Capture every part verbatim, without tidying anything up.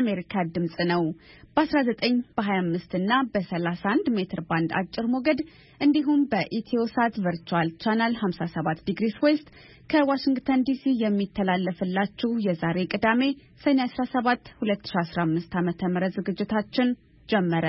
የአሜሪካ ድምጽ ነው። በ19 በ25 እና በ31 ሜትር ባንድ አጭር ሞገድ እንዲሁም በኢትዮሳት ቨርቹዋል ቻናል ሃምሳ ሰባት ዲግሪስ ዌስት ከዋሽንግተን ዲሲ የሚተላለፍላችሁ የዛሬ ቅዳሜ ሰኔ አስራ ሰባት ሁለት ሺህ አስራ አምስት ዓመተ ምህረት ዝግጅታችን ጀመረ።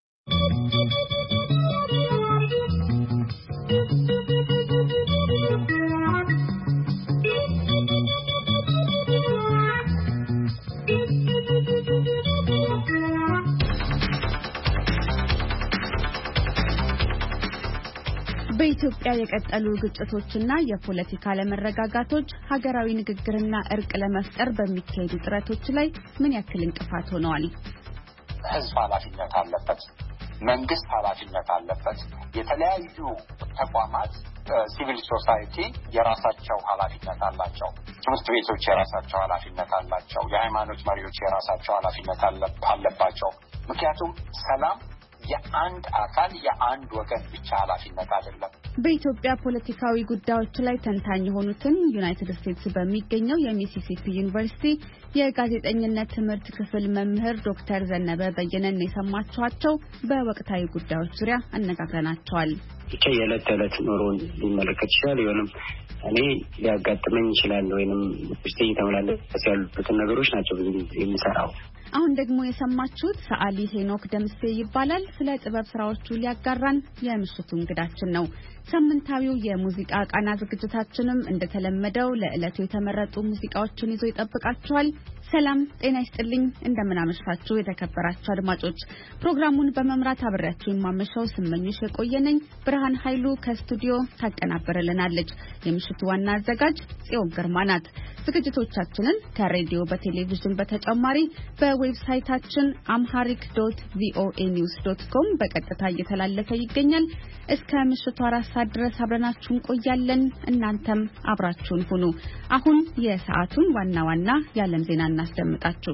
በኢትዮጵያ የቀጠሉ ግጭቶችና የፖለቲካ አለመረጋጋቶች ሀገራዊ ንግግርና እርቅ ለመፍጠር በሚካሄዱ ጥረቶች ላይ ምን ያክል እንቅፋት ሆነዋል? ህዝብ ኃላፊነት አለበት፣ መንግስት ኃላፊነት አለበት፣ የተለያዩ ተቋማት ሲቪል ሶሳይቲ የራሳቸው ኃላፊነት አላቸው፣ ትምህርት ቤቶች የራሳቸው ኃላፊነት አላቸው፣ የሃይማኖት መሪዎች የራሳቸው ኃላፊነት አለባቸው። ምክንያቱም ሰላም የአንድ አካል የአንድ ወገን ብቻ ኃላፊነት አይደለም። በኢትዮጵያ ፖለቲካዊ ጉዳዮች ላይ ተንታኝ የሆኑትን ዩናይትድ ስቴትስ በሚገኘው የሚሲሲፒ ዩኒቨርሲቲ የጋዜጠኝነት ትምህርት ክፍል መምህር ዶክተር ዘነበ በየነን የሰማችኋቸው በወቅታዊ ጉዳዮች ዙሪያ አነጋግረናቸዋል። ብቻ የዕለት ተዕለት ኑሮን ሊመለከት ይችላል፣ ይሆንም እኔ ሊያጋጥመኝ ይችላል ወይንም ውስጤ የተመላለሱ ያሉትን ነገሮች ናቸው ብዙ የሚሰራው። አሁን ደግሞ የሰማችሁት ሰዓሊ ሄኖክ ደምሴ ይባላል። ስለ ጥበብ ስራዎቹ ሊያጋራን የምሽቱ እንግዳችን ነው። ሳምንታዊው የሙዚቃ ቃና ዝግጅታችንም እንደተለመደው ለዕለቱ የተመረጡ ሙዚቃዎችን ይዞ ይጠብቃችኋል። ሰላም ጤና ይስጥልኝ፣ እንደምናመሻችሁ የተከበራችሁ አድማጮች። ፕሮግራሙን በመምራት አብሬያችሁ የማመሻው ስመኝሽ የቆየነኝ። ብርሃን ኃይሉ ከስቱዲዮ ታቀናበረልናለች። የምሽቱ ዋና አዘጋጅ ጽዮን ግርማ ናት። ዝግጅቶቻችንን ከሬዲዮ በቴሌቪዥን በተጨማሪ በዌብሳይታችን አምሃሪክ ዶት ቪኦኤ ኒውስ ዶት ኮም በቀጥታ እየተላለፈ ይገኛል። እስከ ምሽቱ አራት ሰዓት ድረስ አብረናችሁ እንቆያለን። እናንተም አብራችሁን ሁኑ። አሁን የሰዓቱን ዋና ዋና የዓለም ዜና እናስደምጣችሁ።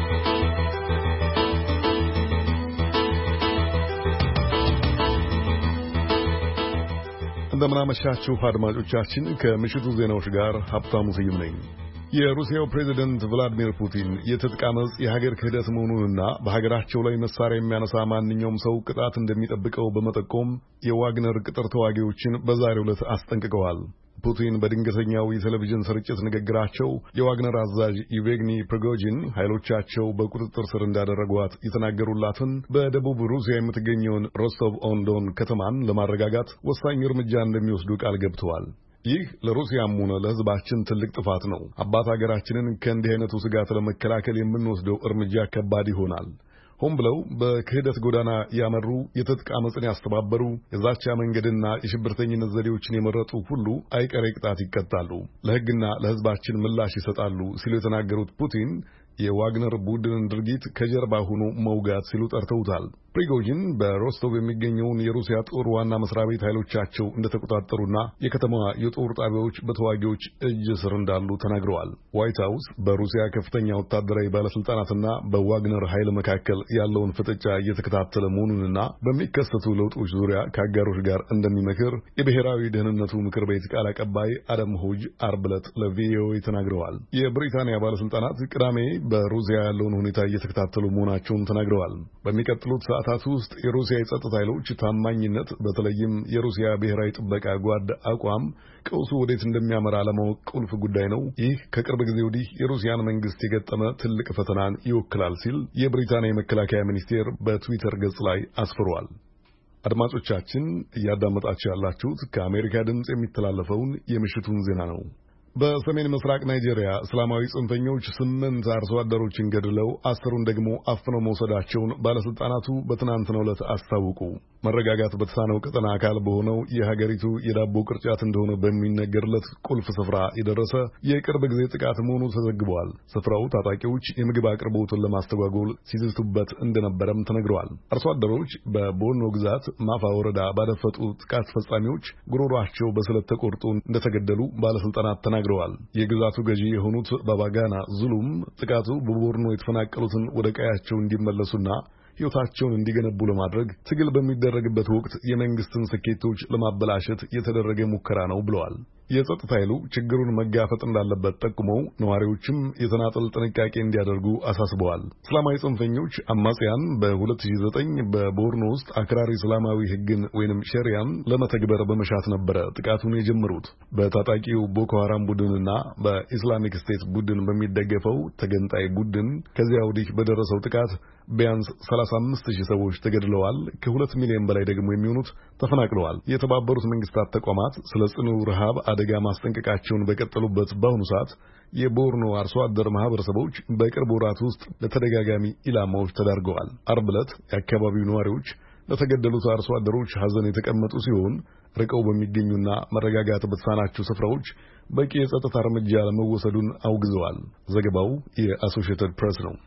እንደምናመሻችሁ አድማጮቻችን፣ ከምሽቱ ዜናዎች ጋር ሀብታሙ ስዩም ነኝ። የሩሲያው ፕሬዝዳንት ቭላዲሚር ፑቲን የትጥቅ አመጽ የሀገር ክህደት መሆኑንና በሀገራቸው ላይ መሳሪያ የሚያነሳ ማንኛውም ሰው ቅጣት እንደሚጠብቀው በመጠቆም የዋግነር ቅጥር ተዋጊዎችን በዛሬው ዕለት አስጠንቅቀዋል። ፑቲን በድንገተኛው የቴሌቪዥን ስርጭት ንግግራቸው የዋግነር አዛዥ ኢቬግኒ ፕሪጎጂን ኃይሎቻቸው በቁጥጥር ስር እንዳደረጓት የተናገሩላትን በደቡብ ሩሲያ የምትገኘውን ሮስቶቭ ኦን ዶን ከተማን ለማረጋጋት ወሳኝ እርምጃ እንደሚወስዱ ቃል ገብተዋል። ይህ ለሩሲያም ሆነ ለሕዝባችን ትልቅ ጥፋት ነው። አባት ሀገራችንን ከእንዲህ አይነቱ ስጋት ለመከላከል የምንወስደው እርምጃ ከባድ ይሆናል። ሆን ብለው በክህደት ጎዳና ያመሩ፣ የትጥቅ አመጽን ያስተባበሩ፣ የዛቻ መንገድና የሽብርተኝነት ዘዴዎችን የመረጡ ሁሉ አይቀሬ ቅጣት ይቀጣሉ፣ ለሕግና ለሕዝባችን ምላሽ ይሰጣሉ ሲሉ የተናገሩት ፑቲን የዋግነር ቡድንን ድርጊት ከጀርባ ሆኖ መውጋት ሲሉ ጠርተውታል። ፕሪጎጂን በሮስቶቭ የሚገኘውን የሩሲያ ጦር ዋና መስሪያ ቤት ኃይሎቻቸው እንደተቆጣጠሩና የከተማዋ የጦር ጣቢያዎች በተዋጊዎች እጅ ስር እንዳሉ ተናግረዋል። ዋይት ሀውስ በሩሲያ ከፍተኛ ወታደራዊ ባለስልጣናትና በዋግነር ኃይል መካከል ያለውን ፍጥጫ እየተከታተለ መሆኑንና በሚከሰቱ ለውጦች ዙሪያ ከአጋሮች ጋር እንደሚመክር የብሔራዊ ደህንነቱ ምክር ቤት ቃል አቀባይ አደም ሆጅ ዓርብ ዕለት ለቪኦኤ ተናግረዋል። የብሪታንያ ባለስልጣናት ቅዳሜ በሩሲያ ያለውን ሁኔታ እየተከታተሉ መሆናቸውን ተናግረዋል። በሚቀጥሉት ሰዓታት ውስጥ የሩሲያ የጸጥታ ኃይሎች ታማኝነት፣ በተለይም የሩሲያ ብሔራዊ ጥበቃ ጓድ አቋም ቀውሱ ወዴት እንደሚያመራ ለማወቅ ቁልፍ ጉዳይ ነው። ይህ ከቅርብ ጊዜ ወዲህ የሩሲያን መንግስት የገጠመ ትልቅ ፈተናን ይወክላል ሲል የብሪታንያ የመከላከያ ሚኒስቴር በትዊተር ገጽ ላይ አስፍሯል። አድማጮቻችን፣ እያዳመጣችሁ ያላችሁት ከአሜሪካ ድምጽ የሚተላለፈውን የምሽቱን ዜና ነው። በሰሜን ምስራቅ ናይጄሪያ እስላማዊ ጽንፈኞች ስምንት አርሶ አደሮችን ገድለው አስሩን ደግሞ አፍነው መውሰዳቸውን ባለስልጣናቱ በትናንትናው ዕለት አስታወቁ። መረጋጋት በተሳነው ቀጠና አካል በሆነው የሀገሪቱ የዳቦ ቅርጫት እንደሆነ በሚነገርለት ቁልፍ ስፍራ የደረሰ የቅርብ ጊዜ ጥቃት መሆኑ ተዘግቧል። ስፍራው ታጣቂዎች የምግብ አቅርቦትን ለማስተጓጎል ሲዝቱበት እንደነበረም ተነግረዋል። አርሶ አደሮች በቦርኖ ግዛት ማፋ ወረዳ ባደፈጡ ጥቃት ፈጻሚዎች ጉሮሯቸው በስለት ተቆርጦ እንደተገደሉ ባለስልጣናት ተናግረዋል። የግዛቱ ገዢ የሆኑት ባባጋና ዙሉም ጥቃቱ በቦርኖ የተፈናቀሉትን ወደ ቀያቸው እንዲመለሱና ሕይወታቸውን እንዲገነቡ ለማድረግ ትግል በሚደረግበት ወቅት የመንግስትን ስኬቶች ለማበላሸት የተደረገ ሙከራ ነው ብለዋል። የጸጥታ ኃይሉ ችግሩን መጋፈጥ እንዳለበት ጠቁመው ነዋሪዎችም የተናጠል ጥንቃቄ እንዲያደርጉ አሳስበዋል። እስላማዊ ጽንፈኞች አማጽያን በሁለት ሺህ ዘጠኝ በቦርኖ ውስጥ አክራሪ እስላማዊ ሕግን ወይንም ሸሪያን ለመተግበር በመሻት ነበረ ጥቃቱን የጀመሩት። በታጣቂው ቦኮ ሐራም ቡድንና በኢስላሚክ ስቴት ቡድን በሚደገፈው ተገንጣይ ቡድን ከዚያ ወዲህ በደረሰው ጥቃት ቢያንስ ሰላሳ አምስት ሺህ ሰዎች ተገድለዋል። ከሁለት ሚሊዮን በላይ ደግሞ የሚሆኑት ተፈናቅለዋል። የተባበሩት መንግስታት ተቋማት ስለ ጽኑ ረሃብ አደጋ ማስጠንቀቃቸውን በቀጠሉበት በአሁኑ ሰዓት የቦርኖ አርሶ አደር ማህበረሰቦች በቅርብ ወራት ውስጥ ለተደጋጋሚ ኢላማዎች ተዳርገዋል። አርብ ዕለት የአካባቢው ነዋሪዎች ለተገደሉት አርሶ አደሮች ሐዘን የተቀመጡ ሲሆን ርቀው በሚገኙና መረጋጋት በተሳናቸው ስፍራዎች በቂ የጸጥታ እርምጃ ለመወሰዱን አውግዘዋል። ዘገባው የአሶሺየትድ ፕሬስ ነው።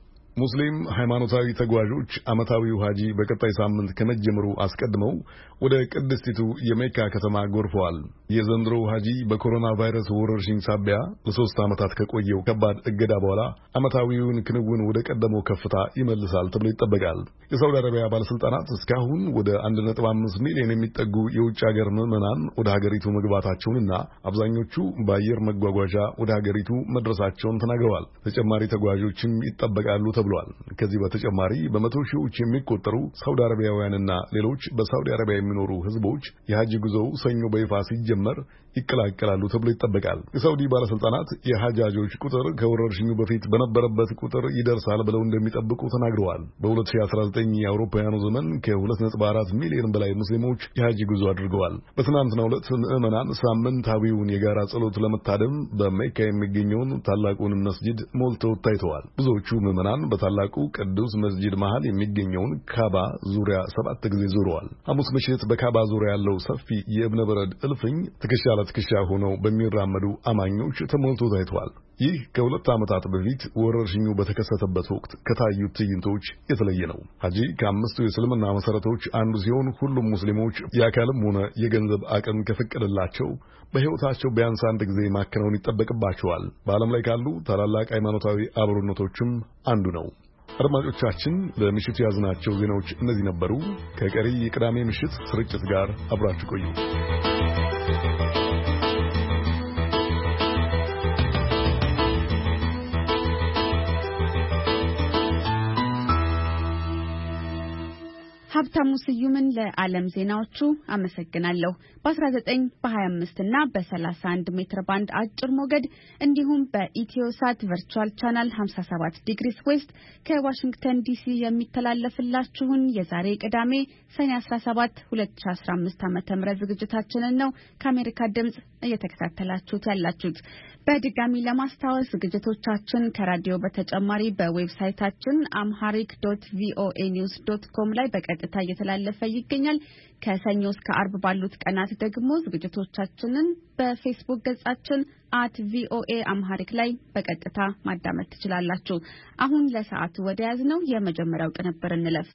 ሙስሊም ሃይማኖታዊ ተጓዦች ዓመታዊው ሐጂ በቀጣይ ሳምንት ከመጀመሩ አስቀድመው ወደ ቅድስቲቱ የሜካ ከተማ ጎርፈዋል። የዘንድሮው ሐጂ በኮሮና ቫይረስ ወረርሽኝ ሳቢያ ለሶስት ዓመታት ከቆየው ከባድ እገዳ በኋላ ዓመታዊውን ክንውን ወደ ቀደመው ከፍታ ይመልሳል ተብሎ ይጠበቃል። የሳውዲ አረቢያ ባለስልጣናት እስካሁን ወደ አንድ ነጥብ አምስት ሚሊዮን የሚጠጉ የውጭ ሀገር ምዕመናን ወደ ሀገሪቱ መግባታቸውንና አብዛኞቹ በአየር መጓጓዣ ወደ ሀገሪቱ መድረሳቸውን ተናግረዋል። ተጨማሪ ተጓዦችም ይጠበቃሉ ተብሏል። ከዚህ በተጨማሪ በመቶ ሺዎች የሚቆጠሩ ሳውዲ አረቢያውያንና ሌሎች በሳውዲ አረቢያ የሚኖሩ ህዝቦች የሐጅ ጉዞው ሰኞ በይፋ ሲጀመር ይቀላቀላሉ ተብሎ ይጠበቃል። የሳውዲ ባለስልጣናት የሐጃጆች ቁጥር ከወረርሽኙ በፊት በነበረበት ቁጥር ይደርሳል ብለው እንደሚጠብቁ ተናግረዋል። በሁለት ሺህ አስራ ዘጠኝ የአውሮፓውያኑ ዘመን ከሁለት ነጥብ አራት ሚሊዮን በላይ ሙስሊሞች የሐጅ ጉዞ አድርገዋል። በትናንትናው ዕለት ምዕመናን ሳምንታዊውን የጋራ ጸሎት ለመታደም በሜካ የሚገኘውን ታላቁን መስጂድ ሞልተው ታይተዋል። ብዙዎቹ ምዕመናን በታላቁ ቅዱስ መስጂድ መሃል የሚገኘውን ካባ ዙሪያ ሰባት ጊዜ ዞረዋል። ሐሙስ ምሽት በካባ ዙሪያ ያለው ሰፊ የእብነ በረድ እልፍኝ ትከሻ ለትከሻ ሆነው በሚራመዱ አማኞች ተሞልቶ ታይተዋል። ይህ ከሁለት ዓመታት በፊት ወረርሽኙ በተከሰተበት ወቅት ከታዩት ትዕይንቶች የተለየ ነው። ሐጂ ከአምስቱ የእስልምና መሰረቶች አንዱ ሲሆን ሁሉም ሙስሊሞች የአካልም ሆነ የገንዘብ አቅም ከፈቀደላቸው በሕይወታቸው ቢያንስ አንድ ጊዜ ማከናወን ይጠበቅባቸዋል። በዓለም ላይ ካሉ ታላላቅ ሃይማኖታዊ አብሮነቶችም አንዱ ነው። አድማጮቻችን፣ ለምሽቱ ያዝናቸው ዜናዎች እነዚህ ነበሩ። ከቀሪ የቅዳሜ ምሽት ስርጭት ጋር አብራችሁ ቆዩ። ሀብታሙ ስዩምን ለዓለም ዜናዎቹ አመሰግናለሁ። በ19 በ25 እና በ31 ሜትር ባንድ አጭር ሞገድ እንዲሁም በኢትዮሳት ቨርቹዋል ቻናል ሃምሳ ሰባት ዲግሪስ ዌስት ከዋሽንግተን ዲሲ የሚተላለፍላችሁን የዛሬ ቅዳሜ ሰኔ አስራ ሰባት ሁለት ሺህ አስራ አምስት ዓመተ ምህረት ዝግጅታችንን ነው ከአሜሪካ ድምጽ እየተከታተላችሁት ያላችሁት። በድጋሚ ለማስታወስ ዝግጅቶቻችን ከራዲዮ በተጨማሪ በዌብሳይታችን አምሃሪክ ዶት ቪኦኤ ኒውስ ዶት ኮም ላይ በቀጥታ እየተላለፈ ይገኛል። ከሰኞ እስከ አርብ ባሉት ቀናት ደግሞ ዝግጅቶቻችንን በፌስቡክ ገጻችን አት ቪኦኤ አምሃሪክ ላይ በቀጥታ ማዳመጥ ትችላላችሁ። አሁን ለሰዓቱ ወደ ያዝነው የመጀመሪያው ቅንብር እንለፍ።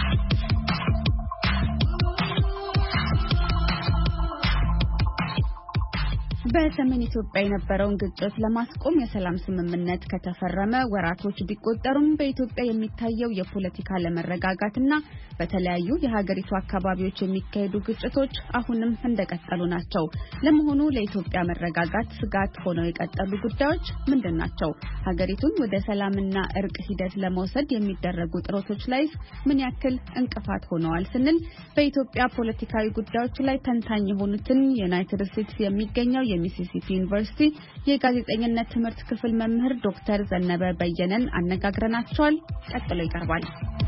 በሰሜን ኢትዮጵያ የነበረውን ግጭት ለማስቆም የሰላም ስምምነት ከተፈረመ ወራቶች ቢቆጠሩም በኢትዮጵያ የሚታየው የፖለቲካ ለመረጋጋትና በተለያዩ የሀገሪቱ አካባቢዎች የሚካሄዱ ግጭቶች አሁንም እንደቀጠሉ ናቸው። ለመሆኑ ለኢትዮጵያ መረጋጋት ስጋት ሆነው የቀጠሉ ጉዳዮች ምንድን ናቸው? ሀገሪቱን ወደ ሰላምና እርቅ ሂደት ለመውሰድ የሚደረጉ ጥረቶች ላይ ምን ያክል እንቅፋት ሆነዋል ስንል በኢትዮጵያ ፖለቲካዊ ጉዳዮች ላይ ተንታኝ የሆኑትን ዩናይትድ ስቴትስ የሚገኘው የሚሲሲፒ ዩኒቨርሲቲ የጋዜጠኝነት ትምህርት ክፍል መምህር ዶክተር ዘነበ በየነን አነጋግረናቸዋል። ቀጥሎ ይቀርባል።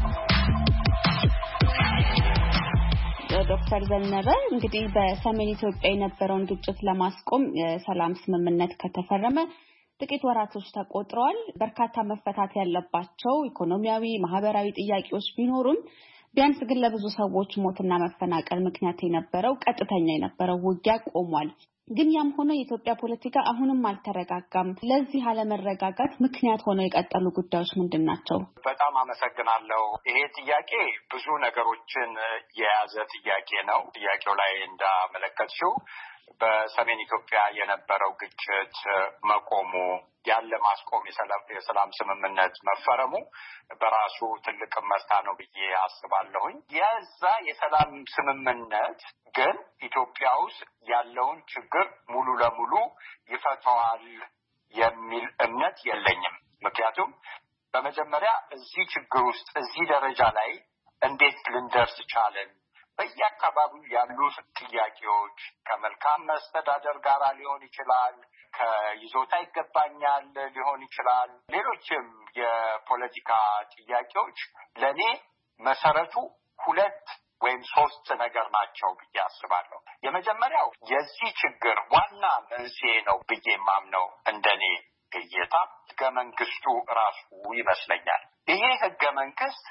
ዶክተር ዘነበ እንግዲህ በሰሜን ኢትዮጵያ የነበረውን ግጭት ለማስቆም የሰላም ስምምነት ከተፈረመ ጥቂት ወራቶች ተቆጥረዋል። በርካታ መፈታት ያለባቸው ኢኮኖሚያዊ፣ ማህበራዊ ጥያቄዎች ቢኖሩም ቢያንስ ግን ለብዙ ሰዎች ሞትና መፈናቀል ምክንያት የነበረው ቀጥተኛ የነበረው ውጊያ ቆሟል። ግን ያም ሆኖ የኢትዮጵያ ፖለቲካ አሁንም አልተረጋጋም። ለዚህ አለመረጋጋት ምክንያት ሆነው የቀጠሉ ጉዳዮች ምንድን ናቸው? በጣም አመሰግናለሁ። ይሄ ጥያቄ ብዙ ነገሮችን የያዘ ጥያቄ ነው። ጥያቄው ላይ እንዳመለከትሽው በሰሜን ኢትዮጵያ የነበረው ግጭት መቆሙ ያለ ማስቆም የሰላም ስምምነት መፈረሙ በራሱ ትልቅ መርታ ነው ብዬ አስባለሁኝ። የዛ የሰላም ስምምነት ግን ኢትዮጵያ ውስጥ ያለውን ችግር ሙሉ ለሙሉ ይፈታዋል የሚል እምነት የለኝም። ምክንያቱም በመጀመሪያ እዚህ ችግር ውስጥ እዚህ ደረጃ ላይ እንዴት ልንደርስ ቻለን? በየአካባቢው ያሉ ጥያቄዎች ከመልካም መስተዳደር ጋር ሊሆን ይችላል፣ ከይዞታ ይገባኛል ሊሆን ይችላል፣ ሌሎችም የፖለቲካ ጥያቄዎች ለኔ መሰረቱ ሁለት ወይም ሶስት ነገር ናቸው ብዬ አስባለሁ። የመጀመሪያው የዚህ ችግር ዋና መንስኤ ነው ብዬ ማምነው እንደኔ እይታ ህገ መንግስቱ ራሱ ይመስለኛል። ይሄ ህገ መንግስት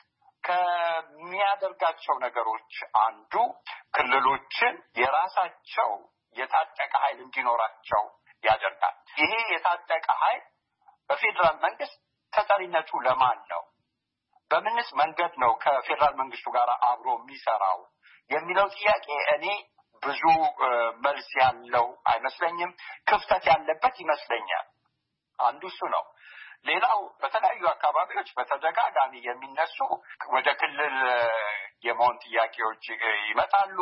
ከሚያደርጋቸው ነገሮች አንዱ ክልሎችን የራሳቸው የታጠቀ ኃይል እንዲኖራቸው ያደርጋል። ይሄ የታጠቀ ኃይል በፌዴራል መንግስት ተጠሪነቱ ለማን ነው? በምንስ መንገድ ነው ከፌዴራል መንግስቱ ጋር አብሮ የሚሰራው የሚለው ጥያቄ እኔ ብዙ መልስ ያለው አይመስለኝም። ክፍተት ያለበት ይመስለኛል። አንዱ እሱ ነው። ሌላው በተለያዩ አካባቢዎች በተደጋጋሚ የሚነሱ ወደ ክልል የመሆን ጥያቄዎች ይመጣሉ።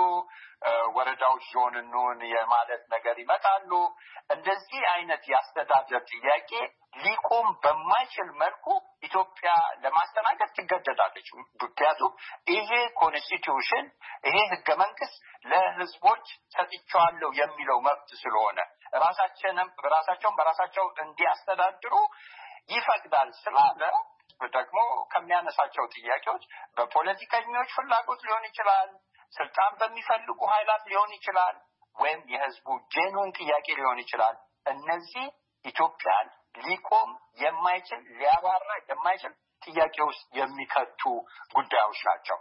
ወረዳዎች ዞን እንሁን የማለት ነገር ይመጣሉ። እንደዚህ አይነት የአስተዳደር ጥያቄ ሊቆም በማይችል መልኩ ኢትዮጵያ ለማስተናገድ ትገደዳለች። ምክንያቱም ይሄ ኮንስቲቲዩሽን ይሄ ህገ መንግስት ለህዝቦች ሰጥቻለሁ የሚለው መብት ስለሆነ ራሳቸውንም በራሳቸው በራሳቸው እንዲያስተዳድሩ ይፈቅዳል ስላለ ደግሞ ከሚያነሳቸው ጥያቄዎች በፖለቲከኞች ፍላጎት ሊሆን ይችላል፣ ስልጣን በሚፈልጉ ኃይላት ሊሆን ይችላል፣ ወይም የህዝቡ ጄኑን ጥያቄ ሊሆን ይችላል። እነዚህ ኢትዮጵያን ሊቆም የማይችል ሊያባራ የማይችል ጥያቄ ውስጥ የሚከቱ ጉዳዮች ናቸው።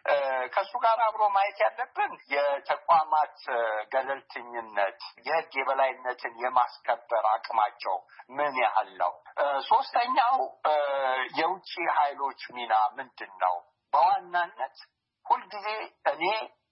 ከሱ ጋር አብሮ ማየት ያለብን የተቋማት ገለልተኝነት፣ የህግ የበላይነትን የማስከበር አቅማቸው ምን ያህል ነው? ሶስተኛው የውጭ ኃይሎች ሚና ምንድን ነው? በዋናነት ሁልጊዜ እኔ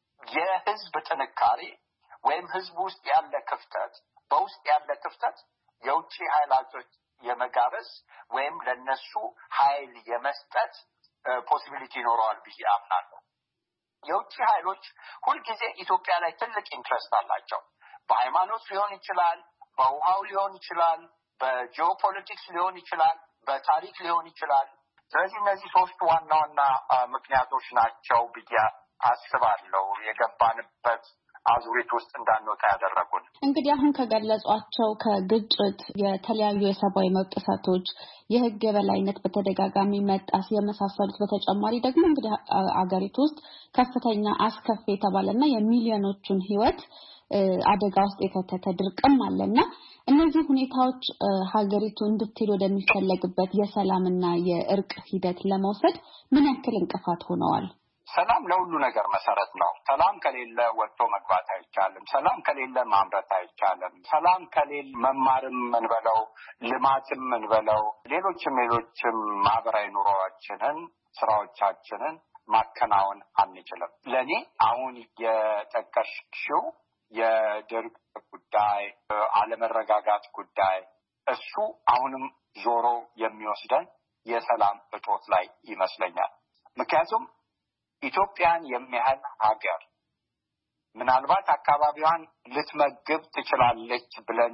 የህዝብ ጥንካሬ ወይም ህዝብ ውስጥ ያለ ክፍተት በውስጥ ያለ ክፍተት የውጭ ኃይላቶች የመጋበዝ ወይም ለነሱ ኃይል የመስጠት ፖሲቢሊቲ ይኖረዋል ብዬ አምናለሁ። የውጭ ኃይሎች ሁልጊዜ ኢትዮጵያ ላይ ትልቅ ኢንትረስት አላቸው። በሃይማኖት ሊሆን ይችላል፣ በውሃው ሊሆን ይችላል፣ በጂኦፖለቲክስ ሊሆን ይችላል፣ በታሪክ ሊሆን ይችላል። ስለዚህ እነዚህ ሶስቱ ዋና ዋና ምክንያቶች ናቸው ብዬ አስባለሁ የገባንበት አዙሪት ውስጥ እንዳንወጣ ያደረጉን። እንግዲህ አሁን ከገለጿቸው ከግጭት፣ የተለያዩ የሰብአዊ መብት ጥሰቶች፣ የህግ የበላይነት በተደጋጋሚ መጣስ የመሳሰሉት በተጨማሪ ደግሞ እንግዲህ አገሪቱ ውስጥ ከፍተኛ አስከፊ የተባለና የሚሊዮኖቹን ህይወት አደጋ ውስጥ የከተተ ድርቅም አለና እነዚህ ሁኔታዎች ሀገሪቱ እንድትሄድ ወደሚፈለግበት የሰላምና የእርቅ ሂደት ለመውሰድ ምን ያክል እንቅፋት ሆነዋል? ሰላም ለሁሉ ነገር መሰረት ነው። ሰላም ከሌለ ወጥቶ መግባት አይቻልም። ሰላም ከሌለ ማምረት አይቻልም። ሰላም ከሌለ መማርም እንበለው ልማትም እንበለው ሌሎችም ሌሎችም ማህበራዊ ኑሮዎችንን ስራዎቻችንን ማከናወን አንችልም። ለኔ አሁን የጠቀስሽው የድርቅ ጉዳይ፣ አለመረጋጋት ጉዳይ እሱ አሁንም ዞሮ የሚወስደን የሰላም እጦት ላይ ይመስለኛል። ምክንያቱም ኢትዮጵያን የሚያህል ሀገር ምናልባት አካባቢዋን ልትመግብ ትችላለች ብለን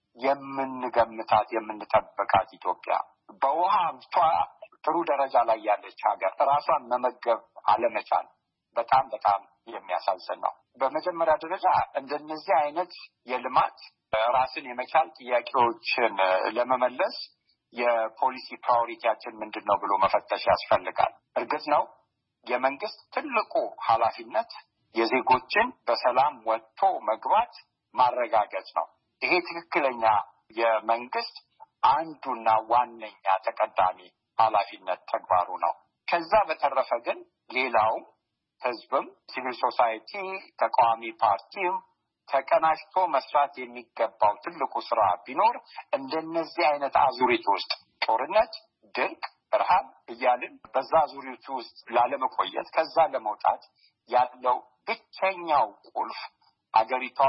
የምንገምታት የምንጠብቃት ኢትዮጵያ በውሃ ሀብቷ ጥሩ ደረጃ ላይ ያለች ሀገር ራሷን መመገብ አለመቻል በጣም በጣም የሚያሳዝን ነው። በመጀመሪያ ደረጃ እንደነዚህ አይነት የልማት ራስን የመቻል ጥያቄዎችን ለመመለስ የፖሊሲ ፕራዮሪቲያችን ምንድን ነው ብሎ መፈተሽ ያስፈልጋል። እርግጥ ነው የመንግስት ትልቁ ኃላፊነት የዜጎችን በሰላም ወጥቶ መግባት ማረጋገጥ ነው። ይሄ ትክክለኛ የመንግስት አንዱና ዋነኛ ተቀዳሚ ኃላፊነት ተግባሩ ነው። ከዛ በተረፈ ግን ሌላው ህዝብም፣ ሲቪል ሶሳይቲ፣ ተቃዋሚ ፓርቲም ተቀናጅቶ መስራት የሚገባው ትልቁ ስራ ቢኖር እንደነዚህ አይነት አዙሪት ውስጥ ጦርነት፣ ድርቅ፣ ረሃብ እያልን በዛ አዙሪት ውስጥ ላለመቆየት ከዛ ለመውጣት ያለው ብቸኛው ቁልፍ አገሪቷ ውስጥ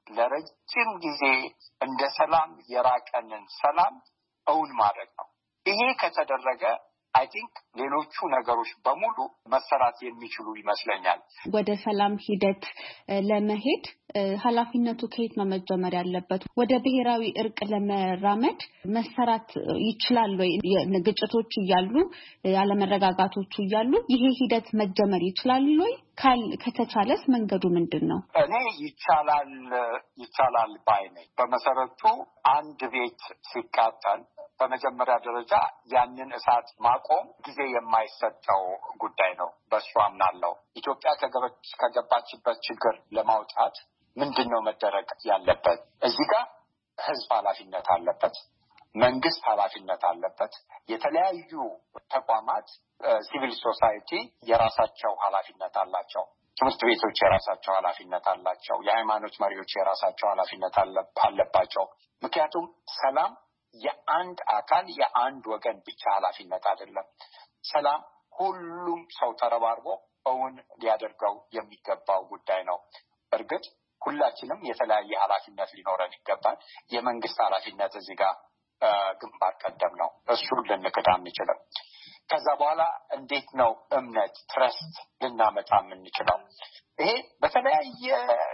ለረጅም ጊዜ እንደ ሰላም የራቀንን ሰላም እውን ማድረግ ነው። ይሄ ከተደረገ I think ሌሎቹ ነገሮች በሙሉ መሰራት የሚችሉ ይመስለኛል። ወደ ሰላም ሂደት ለመሄድ ኃላፊነቱ ከየት ነው መጀመር ያለበት? ወደ ብሔራዊ እርቅ ለመራመድ መሰራት ይችላል ወይ? ግጭቶች እያሉ ያለመረጋጋቶች እያሉ ይሄ ሂደት መጀመር ይችላል ወይ? ከተቻለስ መንገዱ ምንድነው? እኔ ይቻላል ይቻላል ባይ ነኝ። በመሰረቱ አንድ ቤት ሲቃጠል በመጀመሪያ ደረጃ ያንን እሳት ማቆም ጊዜ የማይሰጠው ጉዳይ ነው። በሱ አምናለሁ። ኢትዮጵያ ከገባችበት ችግር ለማውጣት ምንድነው መደረግ ያለበት? እዚህ ጋር ህዝብ ኃላፊነት አለበት፣ መንግስት ኃላፊነት አለበት፣ የተለያዩ ተቋማት ሲቪል ሶሳይቲ የራሳቸው ኃላፊነት አላቸው፣ ትምህርት ቤቶች የራሳቸው ኃላፊነት አላቸው፣ የሃይማኖት መሪዎች የራሳቸው ኃላፊነት አለባቸው። ምክንያቱም ሰላም የአንድ አካል የአንድ ወገን ብቻ ኃላፊነት አይደለም። ሰላም ሁሉም ሰው ተረባርቦ እውን ሊያደርገው የሚገባው ጉዳይ ነው። እርግጥ ሁላችንም የተለያየ ኃላፊነት ሊኖረን ይገባል። የመንግስት ኃላፊነት እዚህ ጋር ግንባር ቀደም ነው። እሱን ልንክድ አንችልም። ከዛ በኋላ እንዴት ነው እምነት ትረስት ልናመጣ የምንችለው? ይሄ በተለያየ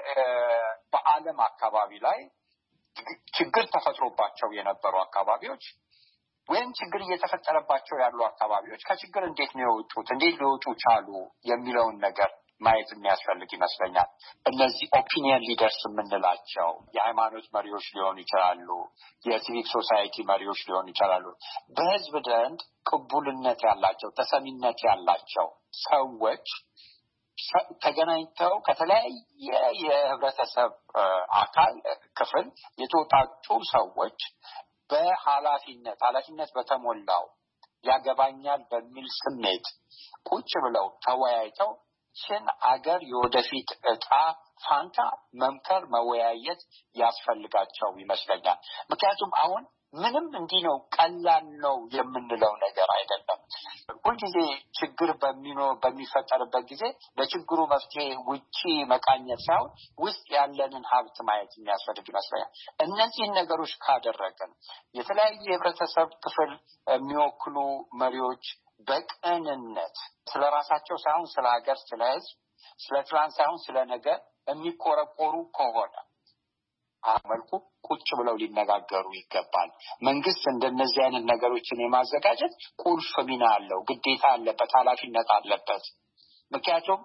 በዓለም አካባቢ ላይ ችግር ተፈጥሮባቸው የነበሩ አካባቢዎች ወይም ችግር እየተፈጠረባቸው ያሉ አካባቢዎች ከችግር እንዴት ነው የወጡት፣ እንዴት ሊወጡ ቻሉ የሚለውን ነገር ማየት የሚያስፈልግ ይመስለኛል። እነዚህ ኦፒኒየን ሊደርስ የምንላቸው የሃይማኖት መሪዎች ሊሆኑ ይችላሉ፣ የሲቪክ ሶሳይቲ መሪዎች ሊሆኑ ይችላሉ። በህዝብ ዘንድ ቅቡልነት ያላቸው ተሰሚነት ያላቸው ሰዎች ተገናኝተው ከተለያየ የህብረተሰብ አካል ክፍል የተወጣጡ ሰዎች በኃላፊነት ኃላፊነት በተሞላው ያገባኛል በሚል ስሜት ቁጭ ብለው ተወያይተው ችን አገር የወደፊት ዕጣ ፋንታ መምከር መወያየት ያስፈልጋቸው ይመስለኛል። ምክንያቱም አሁን ምንም እንዲህ ነው ቀላል ነው የምንለው ነገር አይደለም። ሁልጊዜ ችግር በሚኖር በሚፈጠርበት ጊዜ ለችግሩ መፍትሄ ውጪ መቃኘት ሳይሆን ውስጥ ያለንን ሀብት ማየት የሚያስፈልግ ይመስለኛል። እነዚህን ነገሮች ካደረግን የተለያየ የህብረተሰብ ክፍል የሚወክሉ መሪዎች በቅንነት ስለ ራሳቸው ሳይሆን ስለ ሀገር፣ ስለ ህዝብ፣ ስለ ትላንት ሳይሆን ስለ ነገ የሚቆረቆሩ ከሆነ አመልኩ ቁጭ ብለው ሊነጋገሩ ይገባል። መንግስት እንደነዚህ አይነት ነገሮችን የማዘጋጀት ቁልፍ ሚና አለው፣ ግዴታ አለበት፣ ኃላፊነት አለበት። ምክንያቱም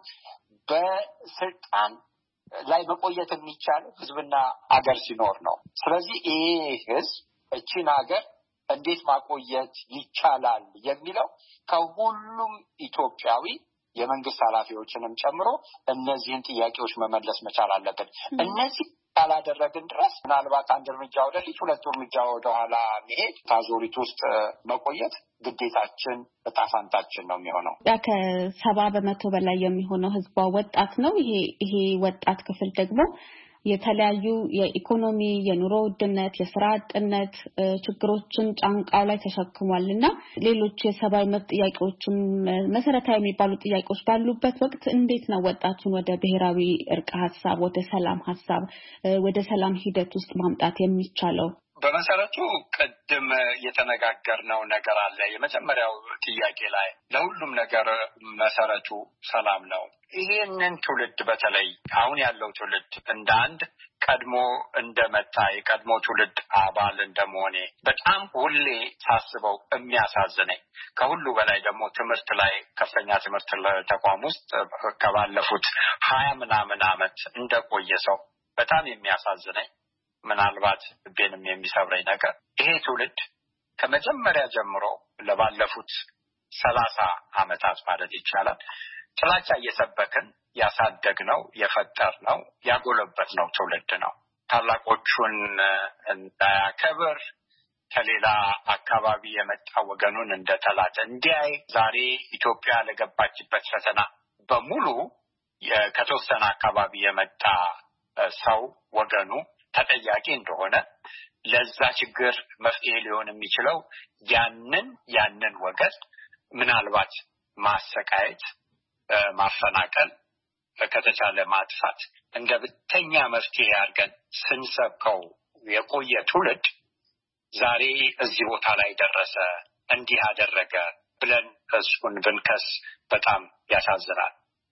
በስልጣን ላይ መቆየት የሚቻለው ህዝብና አገር ሲኖር ነው። ስለዚህ ይሄ ህዝብ እቺን ሀገር እንዴት ማቆየት ይቻላል የሚለው ከሁሉም ኢትዮጵያዊ የመንግስት ኃላፊዎችንም ጨምሮ እነዚህን ጥያቄዎች መመለስ መቻል አለበት። እነዚህ ካላደረግን ድረስ ምናልባት አንድ እርምጃ ወደፊት ሁለት እርምጃ ወደ ኋላ መሄድ ታዞሪት ውስጥ መቆየት ግዴታችን ዕጣ ፈንታችን ነው የሚሆነው። ያ ከሰባ በመቶ በላይ የሚሆነው ህዝቧ ወጣት ነው። ይሄ ይሄ ወጣት ክፍል ደግሞ የተለያዩ የኢኮኖሚ የኑሮ ውድነት የሥራ አጥነት ችግሮችን ጫንቃው ላይ ተሸክሟልና ሌሎች የሰብአዊ መብት ጥያቄዎችም መሰረታዊ የሚባሉ ጥያቄዎች ባሉበት ወቅት እንዴት ነው ወጣቱን ወደ ብሔራዊ እርቅ ሐሳብ ወደ ሰላም ሐሳብ ወደ ሰላም ሂደት ውስጥ ማምጣት የሚቻለው? በመሰረቱ ቅድም የተነጋገርነው ነገር አለ። የመጀመሪያው ጥያቄ ላይ ለሁሉም ነገር መሰረቱ ሰላም ነው። ይሄንን ትውልድ በተለይ አሁን ያለው ትውልድ እንደ አንድ ቀድሞ እንደመጣ የቀድሞ ትውልድ አባል እንደመሆኔ በጣም ሁሌ ሳስበው የሚያሳዝነኝ ከሁሉ በላይ ደግሞ ትምህርት ላይ ከፍተኛ ትምህርት ተቋም ውስጥ ከባለፉት ሀያ ምናምን ዓመት እንደቆየ ሰው በጣም የሚያሳዝነኝ ምናልባት ልቤንም የሚሰብረኝ ነገር ይሄ ትውልድ ከመጀመሪያ ጀምሮ ለባለፉት ሰላሳ ዓመታት ማለት ይቻላል ጥላቻ እየሰበክን ያሳደግነው የፈጠርነው ያጎለበትነው ትውልድ ነው። ታላቆቹን እንዳያከብር ከሌላ አካባቢ የመጣ ወገኑን እንደጠላት እንዲያይ ዛሬ ኢትዮጵያ ለገባችበት ፈተና በሙሉ ከተወሰነ አካባቢ የመጣ ሰው ወገኑ ተጠያቂ እንደሆነ ለዛ ችግር መፍትሄ ሊሆን የሚችለው ያንን ያንን ወገን ምናልባት ማሰቃየት ማፈናቀል ከተቻለ ማጥፋት እንደ ብቸኛ መፍትሄ አድርገን ስንሰብከው የቆየ ትውልድ ዛሬ እዚህ ቦታ ላይ ደረሰ እንዲህ አደረገ ብለን እሱን ብንከስ በጣም ያሳዝናል።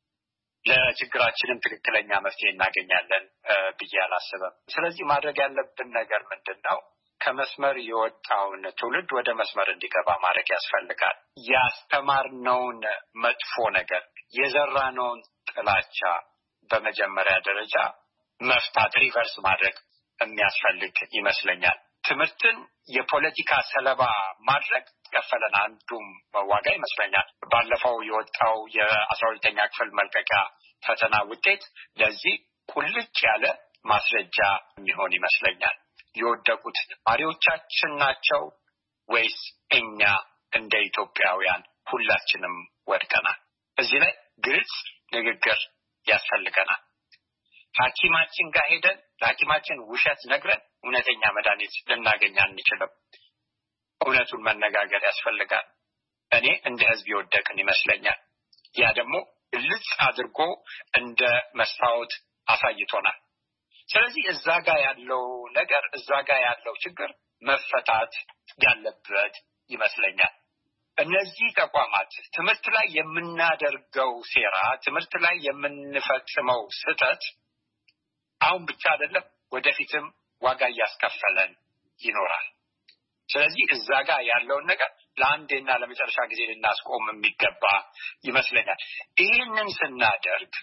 ለችግራችንም ትክክለኛ መፍትሄ እናገኛለን ብዬ አላስብም። ስለዚህ ማድረግ ያለብን ነገር ምንድነው? ከመስመር የወጣውን ትውልድ ወደ መስመር እንዲገባ ማድረግ ያስፈልጋል። ያስተማርነውን መጥፎ ነገር የዘራነውን ጥላቻ በመጀመሪያ ደረጃ መፍታት ሪቨርስ ማድረግ የሚያስፈልግ ይመስለኛል። ትምህርትን የፖለቲካ ሰለባ ማድረግ ከፈለን አንዱም ዋጋ ይመስለኛል። ባለፈው የወጣው የአስራ ሁለተኛ ክፍል መልቀቂያ ፈተና ውጤት ለዚህ ቁልጭ ያለ ማስረጃ የሚሆን ይመስለኛል። የወደቁት ተማሪዎቻችን ናቸው ወይስ እኛ እንደ ኢትዮጵያውያን ሁላችንም ወድቀናል? እዚህ ላይ ግልጽ ንግግር ያስፈልገናል። ሐኪማችን ጋር ሄደን ለሐኪማችን ውሸት ነግረን እውነተኛ መድኃኒት ልናገኝ አንችልም። እውነቱን መነጋገር ያስፈልጋል። እኔ እንደ ህዝብ የወደቅን ይመስለኛል። ያ ደግሞ ልጽ አድርጎ እንደ መስታወት አሳይቶናል። ስለዚህ እዛ ጋር ያለው ነገር እዛ ጋር ያለው ችግር መፈታት ያለበት ይመስለኛል። እነዚህ ተቋማት ትምህርት ላይ የምናደርገው ሴራ፣ ትምህርት ላይ የምንፈጽመው ስህተት አሁን ብቻ አይደለም ወደፊትም ዋጋ ያስከፈለን ይኖራል። ስለዚህ እዛ ጋር ያለውን ነገር ለአንዴና ለመጨረሻ ጊዜ ልናስቆም የሚገባ ይመስለኛል። ይህንን ስናደርግ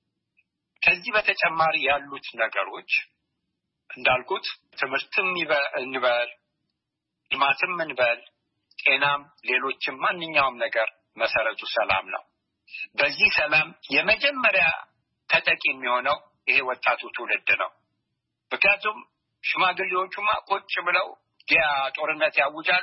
ከዚህ በተጨማሪ ያሉት ነገሮች እንዳልኩት ትምህርትም እንበል ልማትም እንበል ጤናም ሌሎችም ማንኛውም ነገር መሰረቱ ሰላም ነው። በዚህ ሰላም የመጀመሪያ ተጠቂ የሚሆነው ይሄ ወጣቱ ትውልድ ነው። ምክንያቱም ሽማግሌዎቹማ ቁጭ ብለው ያ ጦርነት ያውጃሉ፣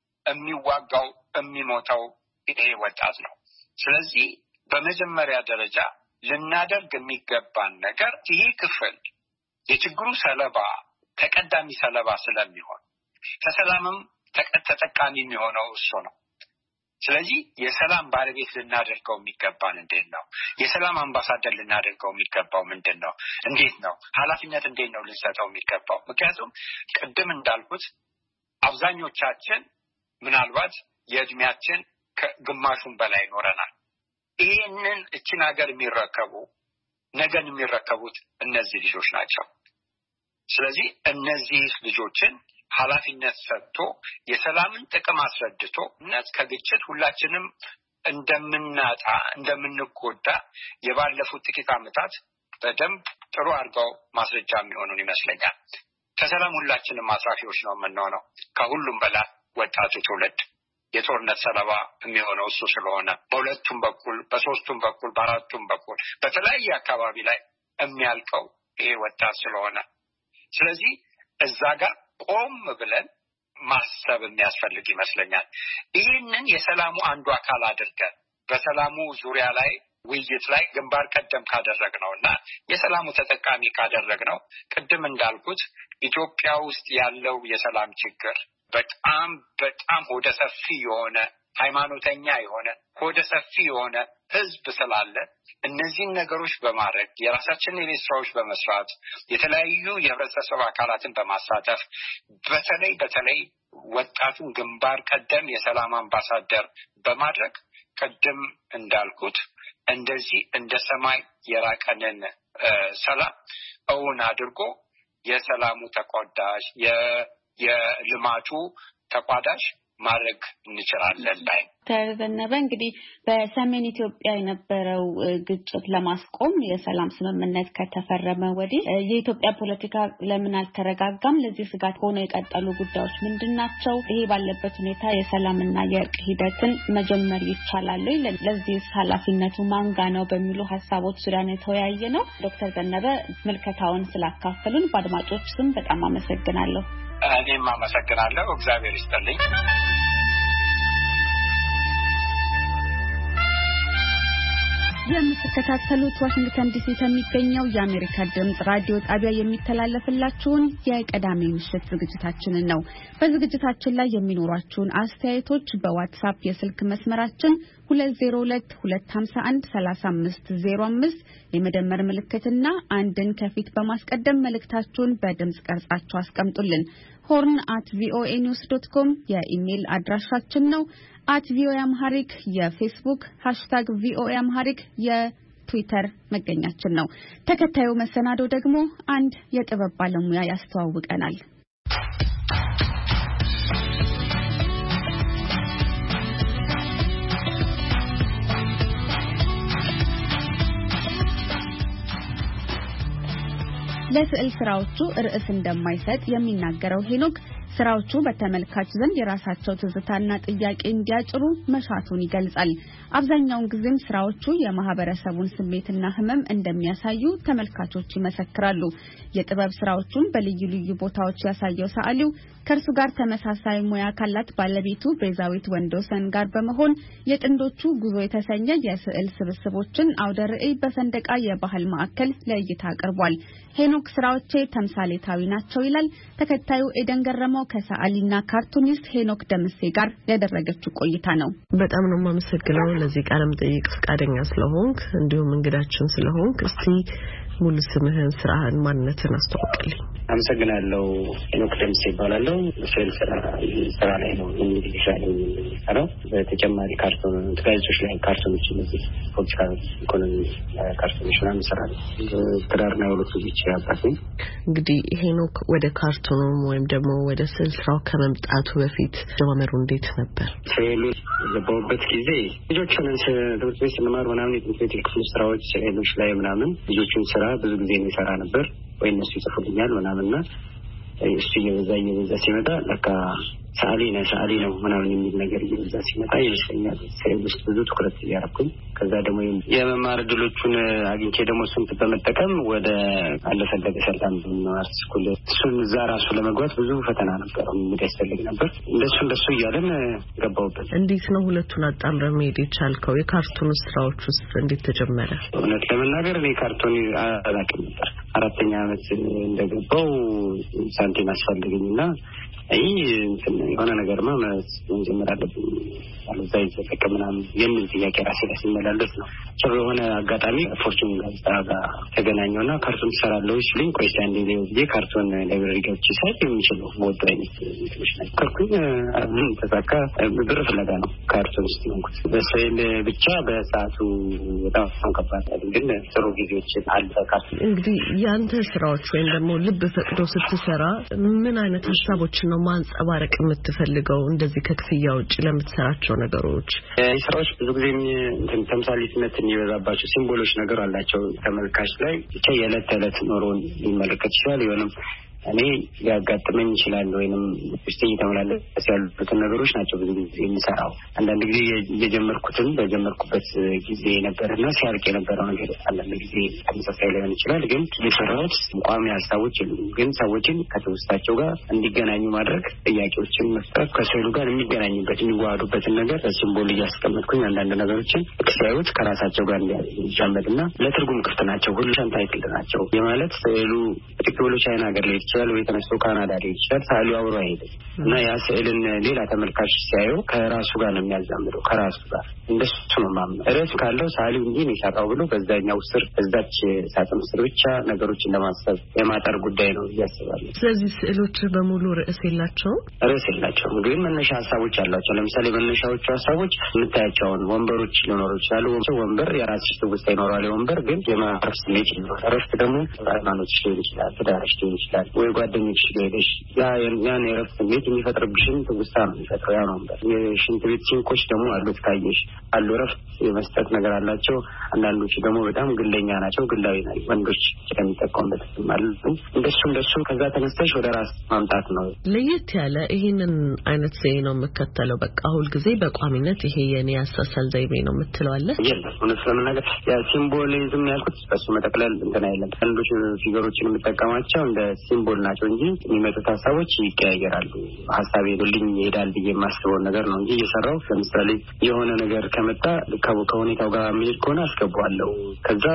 የሚዋጋው የሚሞተው ይሄ ወጣት ነው። ስለዚህ በመጀመሪያ ደረጃ ልናደርግ የሚገባን ነገር ይሄ ክፍል የችግሩ ሰለባ ተቀዳሚ ሰለባ ስለሚሆን ከሰላምም ተጠቃሚ የሚሆነው እሱ ነው። ስለዚህ የሰላም ባለቤት ልናደርገው የሚገባን እንዴት ነው? የሰላም አምባሳደር ልናደርገው የሚገባው ምንድን ነው? እንዴት ነው? ኃላፊነት እንዴት ነው ልንሰጠው የሚገባው? ምክንያቱም ቅድም እንዳልኩት አብዛኞቻችን ምናልባት የእድሜያችን ከግማሹን በላይ ኖረናል። ይህንን እችን ሀገር የሚረከቡ ነገን የሚረከቡት እነዚህ ልጆች ናቸው። ስለዚህ እነዚህ ልጆችን ኃላፊነት ሰጥቶ የሰላምን ጥቅም አስረድቶ እነት ከግጭት ሁላችንም እንደምናጣ እንደምንጎዳ የባለፉት ጥቂት ዓመታት በደንብ ጥሩ አድርገው ማስረጃ የሚሆኑን ይመስለኛል። ከሰላም ሁላችንም አትራፊዎች ነው የምንሆነው። ከሁሉም በላይ ወጣቱ ትውልድ የጦርነት ሰለባ የሚሆነው እሱ ስለሆነ በሁለቱም በኩል በሶስቱም በኩል በአራቱም በኩል በተለያየ አካባቢ ላይ የሚያልቀው ይሄ ወጣት ስለሆነ ስለዚህ እዛ ጋር ቆም ብለን ማሰብ የሚያስፈልግ ይመስለኛል። ይህንን የሰላሙ አንዱ አካል አድርገን በሰላሙ ዙሪያ ላይ ውይይት ላይ ግንባር ቀደም ካደረግነውና የሰላሙ ተጠቃሚ ካደረግነው ቅድም እንዳልኩት ኢትዮጵያ ውስጥ ያለው የሰላም ችግር በጣም በጣም ወደ ሰፊ የሆነ ሃይማኖተኛ የሆነ ወደ ሰፊ የሆነ ህዝብ ስላለ እነዚህን ነገሮች በማድረግ የራሳችንን የቤት ስራዎች በመስራት የተለያዩ የህብረተሰብ አካላትን በማሳተፍ በተለይ በተለይ ወጣቱን ግንባር ቀደም የሰላም አምባሳደር በማድረግ ቅድም እንዳልኩት እንደዚህ እንደ ሰማይ የራቀንን ሰላም እውን አድርጎ የሰላሙ ተቋዳሽ የልማቱ ተቋዳሽ ማድረግ እንችላለን ላይ ተዘነበ እንግዲህ በሰሜን ኢትዮጵያ የነበረው ግጭት ለማስቆም የሰላም ስምምነት ከተፈረመ ወዲህ የኢትዮጵያ ፖለቲካ ለምን አልተረጋጋም? ለዚህ ስጋት ሆኖ የቀጠሉ ጉዳዮች ምንድናቸው? ይሄ ባለበት ሁኔታ የሰላምና የእርቅ ሂደትን መጀመር ይቻላል? ለዚህ ኃላፊነቱ ማን ጋር ነው በሚሉ ሐሳቦች ዙሪያ ነው የተወያየ ነው። ዶክተር ዘነበ መልከታውን ስላካፈሉን በአድማጮች ስም በጣም አመሰግናለሁ። እኔም አመሰግናለሁ። እግዚአብሔር ይስጥልኝ። የምትከታተሉት ዋሽንግተን ዲሲ ከሚገኘው የአሜሪካ ድምጽ ራዲዮ ጣቢያ የሚተላለፍላችሁን የቅዳሜ ምሽት ዝግጅታችንን ነው። በዝግጅታችን ላይ የሚኖራችሁን አስተያየቶች በዋትስአፕ የስልክ መስመራችን ሁለት ዜሮ ሁለት ሁለት አምሳ አንድ ሰላሳ አምስት ዜሮ አምስት የመደመር ምልክትና አንድን ከፊት በማስቀደም መልእክታችሁን በድምጽ ቀርጻችሁ አስቀምጡልን። ሆርን አት ቪኦኤ ኒውስ ዶት ኮም የኢሜል አድራሻችን ነው። አት ቪኦኤ አምሃሪክ የፌስቡክ ሃሽታግ ቪኦኤ አምሃሪክ የትዊተር መገኛችን ነው። ተከታዩ መሰናዶ ደግሞ አንድ የጥበብ ባለሙያ ያስተዋውቀናል። ለስዕል ስራዎቹ ርዕስ እንደማይሰጥ የሚናገረው ሄኖክ ስራዎቹ በተመልካች ዘንድ የራሳቸው ትዝታና ጥያቄ እንዲያጭሩ መሻቱን ይገልጻል። አብዛኛውን ጊዜም ስራዎቹ የማህበረሰቡን ስሜትና ህመም እንደሚያሳዩ ተመልካቾች ይመሰክራሉ። የጥበብ ስራዎቹን በልዩ ልዩ ቦታዎች ያሳየው ሰዓሊው ከእርሱ ጋር ተመሳሳይ ሙያ ካላት ባለቤቱ ቤዛዊት ወንዶሰን ጋር በመሆን የጥንዶቹ ጉዞ የተሰኘ የስዕል ስብስቦችን አውደ ርዕይ በሰንደቃ የባህል ማዕከል ለእይታ አቅርቧል። ሄኖክ ስራዎቼ ተምሳሌታዊ ናቸው ይላል። ተከታዩ ኤደን ገረመው ከሰዓሊና ካርቱኒስት ሄኖክ ደምሴ ጋር ያደረገችው ቆይታ ነው። በጣም ነው የማመሰግነው ለዚህ ቃለ መጠይቅ ፈቃደኛ ስለሆንክ እንዲሁም እንግዳችን ስለሆንክ። እስቲ ሙሉ ስምህን፣ ስራህን፣ ማንነትን አስተዋውቅልኝ። አመሰግናለሁ። ሄኖክ ደምሴ ይባላለሁ። ስዕል ስራ ስራ ላይ ነው እንግዲህ ሻለኝ ሰራው። በተጨማሪ ካርቱን ጋዜጦች ላይ ካርቱኖች እንደዚህ ፖለቲካል ኢኮኖሚ ካርቱኖች ላይ እንሰራለን። ትዳርና የሁለት ልጆች አባት ነኝ። እንግዲህ ሄኖክ ወደ ካርቱኑ ወይም ደግሞ ወደ ስዕል ስራው ከመምጣቱ በፊት ጀማመሩ እንዴት ነበር? ስዕሉ በቦበት ጊዜ ልጆችን ትምህርት ቤት ስንማር ምናምን የትምህርት ቤት ክፍል ስራዎች ስዕሎች ላይ ምናምን ልጆችን ስራ ብዙ ጊዜ የሚሰራ ነበር ወይ እነሱ ይጽፉልኛል ምናምንና እሱ እየበዛ እየበዛ ሲመጣ ለካ ሰዓሊ ነው ሰዓሊ ነው ምናምን የሚል ነገር እየበዛ ሲመጣ ይመስለኛል ስዕል ውስጥ ብዙ ትኩረት እያደረኩኝ ከዛ ደግሞ የመማር ዕድሎቹን አግኝቼ ደግሞ እሱን በመጠቀም ወደ አለፈለገ ሰልጣን አርት ስኩል እሱን እዛ ራሱ ለመግባት ብዙ ፈተና ነበር የሚያስፈልግ ነበር። እንደሱ እንደሱ እያለን ገባሁበት። እንዴት ነው ሁለቱን አጣምረ መሄድ የቻልከው? የካርቱን ስራዎች ውስጥ እንዴት ተጀመረ? እውነት ለመናገር እኔ ካርቱን አላውቅም ነበር። አራተኛ ዓመት እንደገባው ሳንቲም አስፈልገኝና አይ እንትን የሆነ ነገርማ መጀመር አለብኝ አለዛ ይዘፈቀ ምናምን የሚል ጥያቄ ራሴ ላይ ሲመላለስ ነው ጭር የሆነ አጋጣሚ ፎርቹን ጋር ተገናኘውና ካርቱን ሰራለው ሲልኝ ቆይታ እንደዚህ ነው ካርቱን ላይብረሪ ገብቼ ሳይት የሚችለው ሞዶ አይነት ትንሽ ነው ካርቱን አሁን ተሳካ ብር ፍለጋ ነው ካርቱን ውስጥ ነው በስዕል ብቻ በሰዓቱ በጣም ከባድ ግን ጥሩ ጊዜዎችን አልፈ ካርቱን እንግዲህ ያንተ ስራዎች ወይም ደግሞ ልብ ፈቅዶ ስትሰራ ምን አይነት ሀሳቦች ነው ማንጸባረቅ የምትፈልገው እንደዚህ ከክፍያ ውጪ ለምትሰራቸው ነገሮች? ስራዎች ብዙ ጊዜ ተምሳሌትነት የሚበዛባቸው ሲምቦሎች ነገር አላቸው ተመልካች ላይ ብቻ የዕለት ተዕለት ኖሮን ሊመለከት ይችላል ይሆንም እኔ ያጋጥመኝ ይችላል ወይንም ውስጥ እየተመላለስ ያሉትን ነገሮች ናቸው ብዙ ጊዜ የሚሰራው። አንዳንድ ጊዜ የጀመርኩትን በጀመርኩበት ጊዜ ነበርና ሲያልቅ የነበረው ነገር አንዳንድ ጊዜ ተመሳሳይ ሊሆን ይችላል ግን የሰራሁት ቋሚ ሀሳቦች ግን ሰዎችን ከትውስታቸው ጋር እንዲገናኙ ማድረግ ጥያቄዎችን መስጠት ከስዕሉ ጋር የሚገናኙበት የሚዋሃዱበትን ነገር ሲምቦል እያስቀመጥኩኝ አንዳንድ ነገሮችን ሲያዩት ከራሳቸው ጋር እንዲያመድና ለትርጉም ክፍት ናቸው። ሁሉ ሻንታይትል ናቸው የማለት ስዕሉ ቲክቶሎጂ ቻይና ሀገር ላይ ይችላል ወይ ተነስቶ ካናዳ ላይ ይችላል ሳሉ አብሮ አይሄድም እና ያ ስዕልን ሌላ ተመልካች ሲያየው ከራሱ ጋር ነው የሚያዛምደው ከራሱ ጋር እንደሱ ነው ማምነው። ርዕስ ካለው ሳሉ እንጂ ነው ያሳጣው ብሎ በዛኛው ስር እዛች ሳጥን ስር ብቻ ነገሮችን ለማሰብ የማጠር ጉዳይ ነው ያስባል። ስለዚህ ስዕሎች በሙሉ ርዕስ የላቸውም ርዕስ የላቸውም ግን መነሻ ሀሳቦች አሏቸው። ለምሳሌ መነሻዎቹ ሀሳቦች የምታያቸውን ወንበሮች ሊኖሩ ይችላሉ። ወንበር የራስሽ ትውስታ ይኖራል። ወንበር ግን የማረፍ ስሜት ይኖራል። እረፍት ደግሞ ሃይማኖትሽ ሊሆን ይችላል፣ ትዳርሽ ሊሆን ይችላል ወይ ጓደኞች ሄደሽ ያ ያን የረፍት ስሜት የሚፈጥርብሽን ትውስታ ነው የሚፈጥረው ያ ነበር። የሽንት ቤት ሲንኮች ደግሞ አሉት ካየሽ አሉ ረፍት የመስጠት ነገር አላቸው። አንዳንዶች ደግሞ በጣም ግለኛ ናቸው። ግላዊ ናቸው ወንዶች ከሚጠቀሙበት ማለት ነው። እንደሱ እንደሱ ከዛ ተነስተሽ ወደ ራስ ማምጣት ነው። ለየት ያለ ይሄንን አይነት ዘዬ ነው የምከተለው በቃ ሁሉ ጊዜ በቋሚነት ይሄ የኔ አሳሳል ዘይቤ ነው የምትለዋለ? የለም እውነት ለመናገር ያ ሲምቦሊዝም ያልኩት በሱ መጠቅለል እንትን አይደለም። አንዶች ፊገሮችን የምጠቀማቸው እንደ ሲምቦል ናቸው እንጂ የሚመጡት ሀሳቦች ይቀያየራሉ። ሀሳቤ ልኝ ይሄዳል ብዬ የማስበው ነገር ነው እንጂ እየሰራው ለምሳሌ የሆነ ነገር ከመጣ ከሁኔታው ጋር የሚሄድ ከሆነ አስገባዋለሁ። ከዛ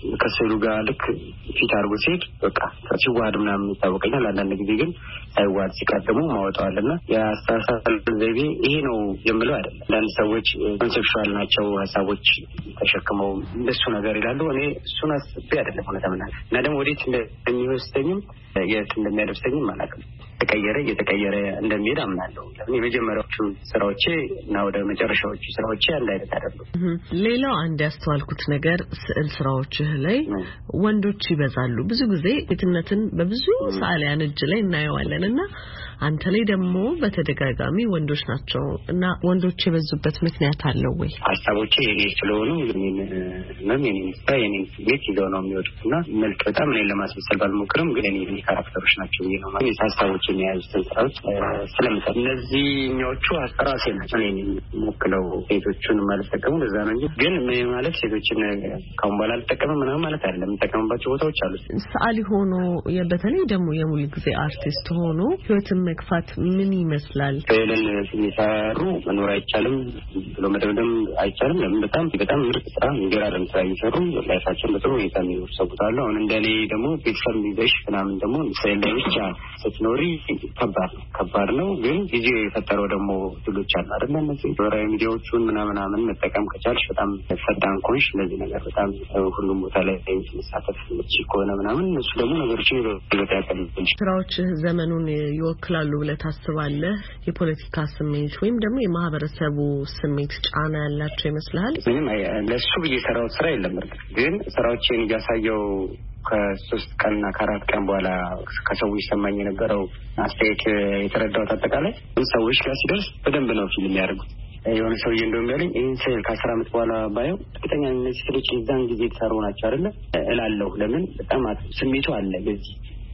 ከስዕሉ ጋር ልክ ፊት አድርጎ ሲሄድ በቃ ሲዋሃድ ምናምን ይታወቀኛል። አንዳንድ ጊዜ ግን ሳይዋሃድ ሲቀድሙ ማወጣዋልና የአስተሳሰብ ዘይቤ ይሄ ነው የምለው አይደለም። አንዳንድ ሰዎች ኮንሴፕቹዋል ናቸው ሀሳቦች ተሸክመው እንደሱ ነገር ይላሉ። እኔ እሱን አስቤ አይደለም ሆነ ተመናል እና ደግሞ ወዴት እንደሚወስደኝም የት እንደሚያደርሰኝም አላውቅም። ተቀየረ እየተቀየረ እንደሚሄድ አምናለሁ። ለምን የመጀመሪያዎቹ ስራዎቼ እና ወደ መጨረሻዎቹ ስራዎቼ አንድ አይነት አይደሉም። ሌላው አንድ ያስተዋልኩት ነገር ስዕል ስራዎችህ ላይ ወንዶች ይበዛሉ። ብዙ ጊዜ ሴትነትን በብዙ ሰዓሊያን እጅ ላይ እናየዋለን እና አንተ ላይ ደግሞ በተደጋጋሚ ወንዶች ናቸው እና ወንዶች የበዙበት ምክንያት አለው ወይ? ሀሳቦቼ የኔ ስለሆኑ ምንም የኔ ስራ የኔ ስሜት ይዘው ነው የሚወጡትና መልክ በጣም እኔን ለማስመሰል ባልሞክርም ግን የኔ ካራክተሮች ናቸው ብዬ ነው ማለት ሀሳቦች የሚያዙትን ስራዎች ስለምሰራ እነዚህኞቹ ራሴ ናቸው እኔ የምወክለው። ሴቶቹን ማልጠቀሙ ለዛ ነው እንጂ ግን ምን ማለት ሴቶችን ካሁን በኋላ አልጠቀምም ምናምን ማለት አይደለም። የምጠቀምባቸው ቦታዎች አሉ። ሰዓሊ ሆኖ በተለይ ደግሞ የሙሉ ጊዜ አርቲስት ሆኖ ህይወትን መግፋት ምን ይመስላል? በለን ሲሰሩ መኖር አይቻልም ብሎ መደምደም አይቻልም። ለምን በጣም በጣም ምርጥ ስራ እንገራለን ስራ የሚሰሩ ላይፋቸውን በጥሩ ሁኔታ የሚኖሩ ሰዎች አሉ። አሁን እንደኔ ደግሞ ቤተሰብ ሊዘሽ ምናምን ደግሞ ስዕል ላይ ብቻ ስትኖሪ ከባድ ነው ከባድ ነው። ግን ጊዜው የፈጠረው ደግሞ ድሎች አሉ አይደል? እነዚህ ማህበራዊ ሚዲያዎቹን ምናምን ምናምን መጠቀም ከቻልሽ በጣም ፈጣን ኮንሽ ለዚህ ነገር በጣም ሁሉም ቦታ ላይ መሳተፍ ልጅ ከሆነ ምናምን እሱ ደግሞ ነገሮችን ይበልጥ ያቀልልሽ። ስራዎች ዘመኑን ይወክላሉ ብለህ ታስባለህ? የፖለቲካ ስሜት ወይም ደግሞ የማህበረሰቡ ስሜት ጫና ያላቸው ይመስላል? ምንም ለሱ ብዬ ሰራው ስራ የለም። ግን ስራዎችን እያሳየው ከሶስት ቀንና ከአራት ቀን በኋላ ከሰዎች ሰማኝ የነበረው አስተያየት የተረዳሁት አጠቃላይ ሰዎች ጋር ሲደርስ በደንብ ነው ፊልም የሚያደርጉት። የሆነ ሰውዬ እንደውም ያለኝ ይህን ስዕል ከአስር ዓመት በኋላ ባየው እርግጠኛ እነዚህ ስዕሎች እዛን ጊዜ የተሰሩ ናቸው አይደለ እላለሁ። ለምን በጣም ስሜቱ አለ በዚህ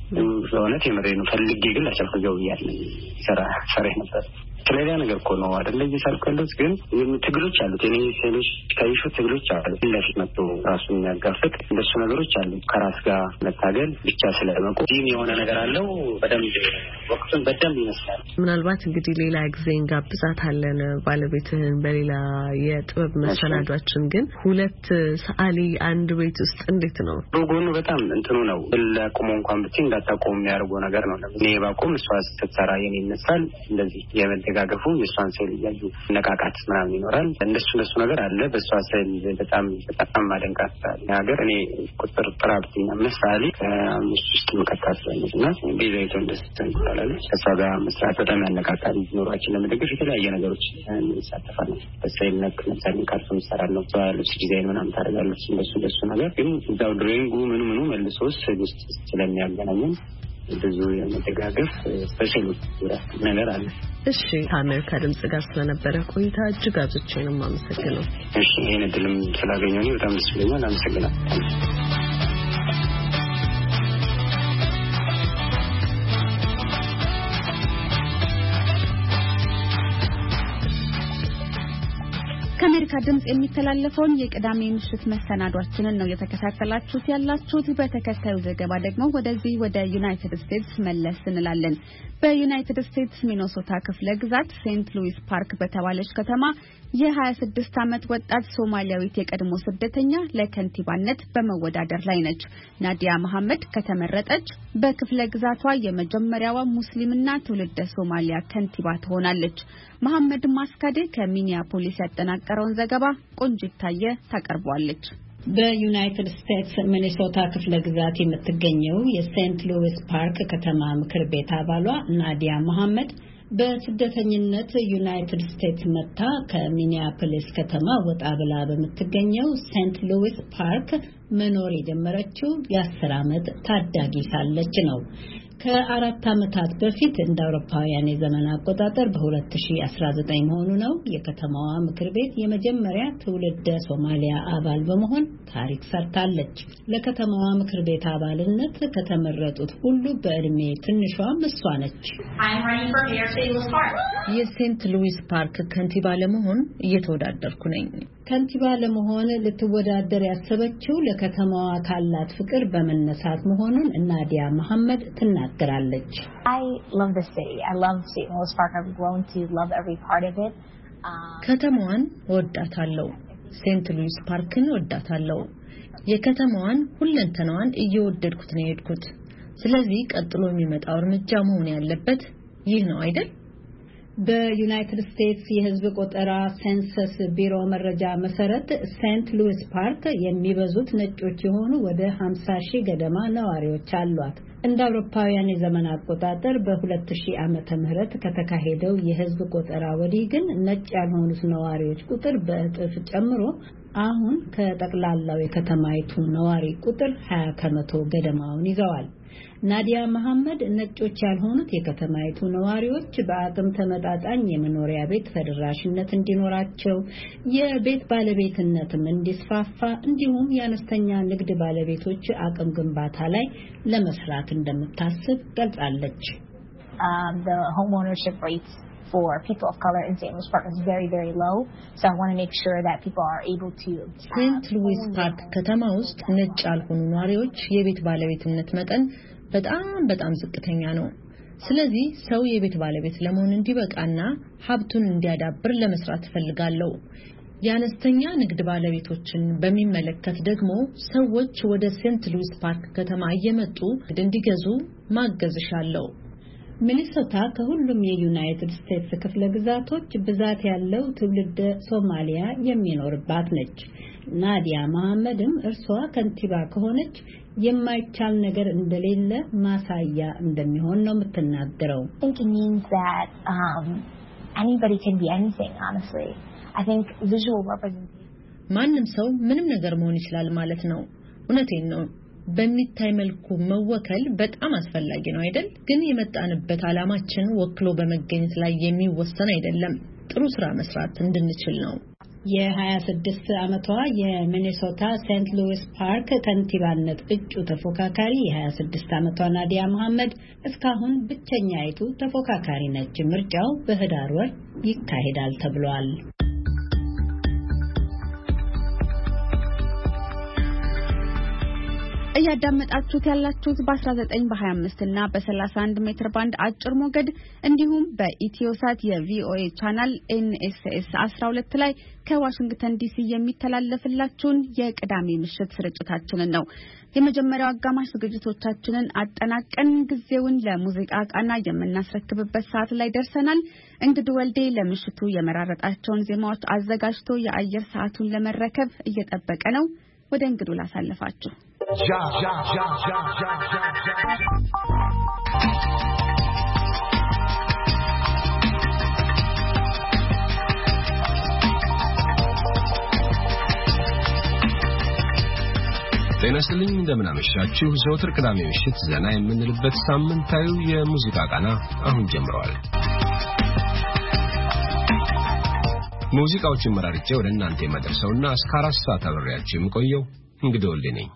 ለእውነት የምሬ ነው። ፈልጌ ግን አልቻልኩ ብያለሁ። ሰራ ሰራ ነበር ስለሌላ ነገር እኮ ነው አይደለ እየሳልኩ ያለሁት። ግን ትግሎች አሉት የኔ ስዕሎች ከይሹ ትግሎች አሉ። ለፊት መጥቶ ራሱን የሚያጋፍጥ እንደሱ ነገሮች አሉ። ከራስ ጋር መታገል ብቻ ስለመቆ ዲን የሆነ ነገር አለው። በደንብ ወቅቱን በደንብ ይመስላል። ምናልባት እንግዲህ ሌላ ጊዜ እንጋብዛታለን ባለቤትህን በሌላ የጥበብ መሰናዷችን። ግን ሁለት ሰዓሊ አንድ ቤት ውስጥ እንዴት ነው? ጎኑ በጣም እንትኑ ነው ለቆሞ እንኳን ብቻ እንዳታቆም የሚያደርገው ነገር ነው። እኔ ባቆም እሷ ስትሰራ የኔ ይመስላል። እንደዚህ የመደጋገፉ የሷን ስዕል እያዩ ነቃቃት ምናምን ይኖራል። እንደሱ እንደሱ ነገር አለ። በሷ ስዕል በጣም በጣም ማደንቃት ነገር እኔ ቁጥር ጥራብቲና ምሳሌ አምስት ውስጥ መቀጣት እና ቤዛይቶ እንደስተን ይላል። ከሷ ጋር መስራት በጣም ያነቃቃል። ኑሯችን ለመደገፍ የተለያየ ነገሮች እንሳተፋለን። በስዕል ነክ ለምሳሌ ካርቱን እንሰራለን። ልብስ ዲዛይን ምናምን ታደርጋለች። እንደሱ እንደሱ ነገር ግን እዛው ድሮይንጉ ምኑ ምኑ መልሶ ስዕል ውስጥ ስለሚያገናኘን ብዙ የመደጋገፍ ስፔሻል ነገር አለ። እሺ ከአሜሪካ ድምጽ ጋር ስለነበረ ቆይታ እጅግ አብዝቼ ነው የማመሰግነው። እሺ ይሄን እድልም ስላገኘሁ በጣም ደስ ብሎኛል። አመሰግናለሁ። ከአሜሪካ ድምጽ የሚተላለፈውን የቅዳሜ ምሽት መሰናዷችንን ነው የተከታተላችሁት ያላችሁት። በተከታዩ ዘገባ ደግሞ ወደዚህ ወደ ዩናይትድ ስቴትስ መለስ እንላለን። በዩናይትድ ስቴትስ ሚኒሶታ ክፍለ ግዛት ሴንት ሉዊስ ፓርክ በተባለች ከተማ የ26 ዓመት ወጣት ሶማሊያዊት የቀድሞ ስደተኛ ለከንቲባነት በመወዳደር ላይ ነች። ናዲያ መሐመድ ከተመረጠች በክፍለ ግዛቷ የመጀመሪያዋ ሙስሊምና ትውልደ ሶማሊያ ከንቲባ ትሆናለች። መሐመድ ማስካዴ ከሚኒያፖሊስ ያጠናቀረውን ዘገባ ቆንጂት ታየ ታቀርባለች። በዩናይትድ ስቴትስ ሚኒሶታ ክፍለ ግዛት የምትገኘው የሴንት ሉዊስ ፓርክ ከተማ ምክር ቤት አባሏ ናዲያ መሐመድ በስደተኝነት ዩናይትድ ስቴትስ መታ ከሚኒያፖሊስ ከተማ ወጣ ብላ በምትገኘው ሴንት ሉዊስ ፓርክ መኖር የጀመረችው የአስር ዓመት ታዳጊ ሳለች ነው። ከአራት ዓመታት በፊት እንደ አውሮፓውያን የዘመን አቆጣጠር በ2019 መሆኑ ነው የከተማዋ ምክር ቤት የመጀመሪያ ትውልደ ሶማሊያ አባል በመሆን ታሪክ ሰርታለች። ለከተማዋ ምክር ቤት አባልነት ከተመረጡት ሁሉ በእድሜ ትንሿም እሷ ነች። የሴንት ሉዊስ ፓርክ ከንቲባ ለመሆን እየተወዳደርኩ ነኝ። ከንቲባ ለመሆን ልትወዳደር ያሰበችው ለከተማዋ ካላት ፍቅር በመነሳት መሆኑን ናዲያ መሐመድ ትናገራለች። I love the city. I love Saint Louis Park. I've grown to love every part of it. ከተማዋን ወዳታለሁ። ሴንት ሉዊስ ፓርክን ወዳታለሁ። የከተማዋን ሁለንተናዋን እየወደድኩት ነው የሄድኩት። ስለዚህ ቀጥሎ የሚመጣው እርምጃ መሆን ያለበት ይህ ነው አይደል? በዩናይትድ ስቴትስ የሕዝብ ቆጠራ ሴንሰስ ቢሮ መረጃ መሰረት ሴንት ሉዊስ ፓርክ የሚበዙት ነጮች የሆኑ ወደ ሃምሳ ሺህ ገደማ ነዋሪዎች አሏት። እንደ አውሮፓውያን የዘመን አቆጣጠር በ2000 ዓመተ ምህረት ከተካሄደው የሕዝብ ቆጠራ ወዲህ ግን ነጭ ያልሆኑት ነዋሪዎች ቁጥር በእጥፍ ጨምሮ አሁን ከጠቅላላው የከተማይቱ ነዋሪ ቁጥር ሃያ ከመቶ ገደማውን ይዘዋል። ናዲያ መሐመድ ነጮች ያልሆኑት የከተማይቱ ነዋሪዎች በአቅም ተመጣጣኝ የመኖሪያ ቤት ተደራሽነት እንዲኖራቸው፣ የቤት ባለቤትነትም እንዲስፋፋ እንዲሁም የአነስተኛ ንግድ ባለቤቶች አቅም ግንባታ ላይ ለመስራት እንደምታስብ ገልጻለች። Um, the home ownership rates for people of color in Saint Louis Park is very, very low. So I want to make sure that people are able to... ሴንት ሉዊስ ፓርክ ከተማ ውስጥ ነጭ ያልሆኑ ነዋሪዎች የቤት ባለቤትነት መጠን በጣም በጣም ዝቅተኛ ነው። ስለዚህ ሰው የቤት ባለቤት ለመሆን እንዲበቃና ሀብቱን እንዲያዳብር ለመስራት ፈልጋለሁ። የአነስተኛ ንግድ ባለቤቶችን በሚመለከት ደግሞ ሰዎች ወደ ሴንት ሉዊስ ፓርክ ከተማ እየመጡ እንዲገዙ ማገዝሻለሁ። ሚኒሶታ ከሁሉም የዩናይትድ ስቴትስ ክፍለ ግዛቶች ብዛት ያለው ትውልደ ሶማሊያ የሚኖርባት ነች። ናዲያ መሐመድም እርሷ ከንቲባ ከሆነች የማይቻል ነገር እንደሌለ ማሳያ እንደሚሆን ነው የምትናገረው። I think it means that um, anybody can be anything, honestly. I think visual representation... ማንም ሰው ምንም ነገር መሆን ይችላል ማለት ነው። እውነቴን ነው። በሚታይ መልኩ መወከል በጣም አስፈላጊ ነው አይደል? ግን የመጣንበት ዓላማችን ወክሎ በመገኘት ላይ የሚወሰን አይደለም። ጥሩ ስራ መስራት እንድንችል ነው። የ26 ዓመቷ የሚኒሶታ ሴንት ሉዊስ ፓርክ ከንቲባነት እጩ ተፎካካሪ የ26 ዓመቷ ናዲያ መሐመድ እስካሁን ብቸኛይቱ ተፎካካሪ ነች። ምርጫው በህዳር ወር ይካሄዳል ተብሏል። እያዳመጣችሁት ያላችሁት በ19 በ25 እና በ31 ሜትር ባንድ አጭር ሞገድ እንዲሁም በኢትዮሳት የቪኦኤ ቻናል ኤን ኤስ ኤስ አስራ ሁለት ላይ ከዋሽንግተን ዲሲ የሚተላለፍላችሁን የቅዳሜ ምሽት ስርጭታችንን ነው። የመጀመሪያው አጋማሽ ዝግጅቶቻችንን አጠናቀን ጊዜውን ለሙዚቃ ቃና የምናስረክብበት ሰዓት ላይ ደርሰናል። እንግዲህ ወልዴ ለምሽቱ የመራረጣቸውን ዜማዎች አዘጋጅቶ የአየር ሰዓቱን ለመረከብ እየጠበቀ ነው። ወደ እንግዱ ላሳልፋችሁ። Ja, ja, ja, ja, ja, ja, ja. ጤና ይስጥልኝ እንደምን አመሻችሁ። ዘወትር ቅዳሜ ምሽት ዘና የምንልበት ሳምንታዊ የሙዚቃ ቃና አሁን ጀምሯል። ሙዚቃዎችን መራርጬ ወደ እናንተ የማደርሰውና እስከ አራት ሰዓት አብሬያችሁ የምቆየው እንግዲህ ወልዴ ነኝ።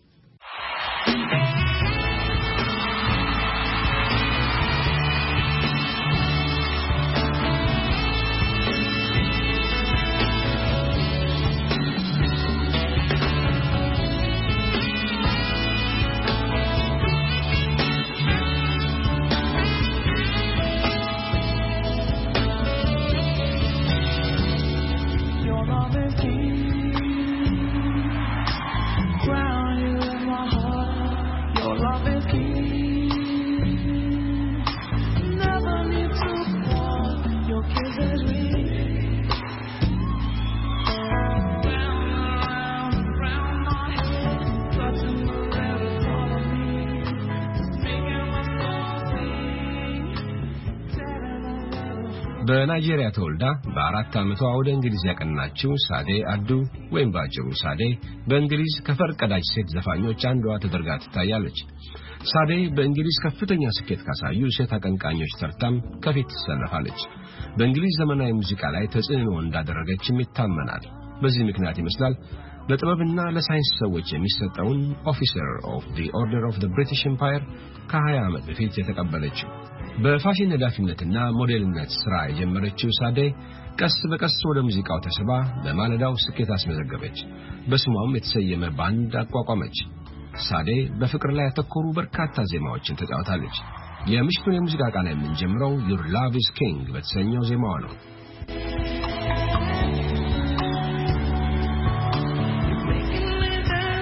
በናይጄሪያ ተወልዳ በአራት ዓመቷ ወደ እንግሊዝ ያቀናችው ሳዴ አዱ ወይም ባጭሩ ሳዴ በእንግሊዝ ከፈርቀዳጅ ሴት ዘፋኞች አንዷ ተደርጋ ትታያለች። ሳዴ በእንግሊዝ ከፍተኛ ስኬት ካሳዩ ሴት አቀንቃኞች ተርታም ከፊት ትሰለፋለች። በእንግሊዝ ዘመናዊ ሙዚቃ ላይ ተጽዕኖ እንዳደረገችም ይታመናል። በዚህ ምክንያት ይመስላል ለጥበብና ለሳይንስ ሰዎች የሚሰጠውን ኦፊሰር ኦፍ ዘ ኦርደር ኦፍ ዘ ብሪቲሽ ኤምፓየር ከ20 ዓመት በፊት የተቀበለችው። በፋሽን ነዳፊነትና ሞዴልነት ስራ የጀመረችው ሳዴ ቀስ በቀስ ወደ ሙዚቃው ተስባ በማለዳው ስኬት አስመዘገበች። በስሟም የተሰየመ ባንድ አቋቋመች። ሳዴ በፍቅር ላይ ያተኮሩ በርካታ ዜማዎችን ተጫውታለች። የምሽቱን የሙዚቃ ቃና የምንጀምረው Your Love is King በተሰኘው ዜማዋ ነው። Making me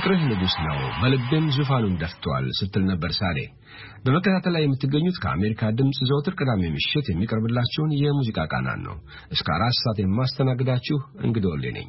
ፍቅርህ ንጉስ ነው በልቤም ዙፋኑን ደፍቷል ስትል ነበር ሳሌ። በመከታተል ላይ የምትገኙት ከአሜሪካ ድምጽ ዘወትር ቅዳሜ ምሽት የሚቀርብላችሁን የሙዚቃ ቃናን ነው። እስከ አራት ሰዓት የማስተናግዳችሁ እንግዳ ወልዴ ነኝ።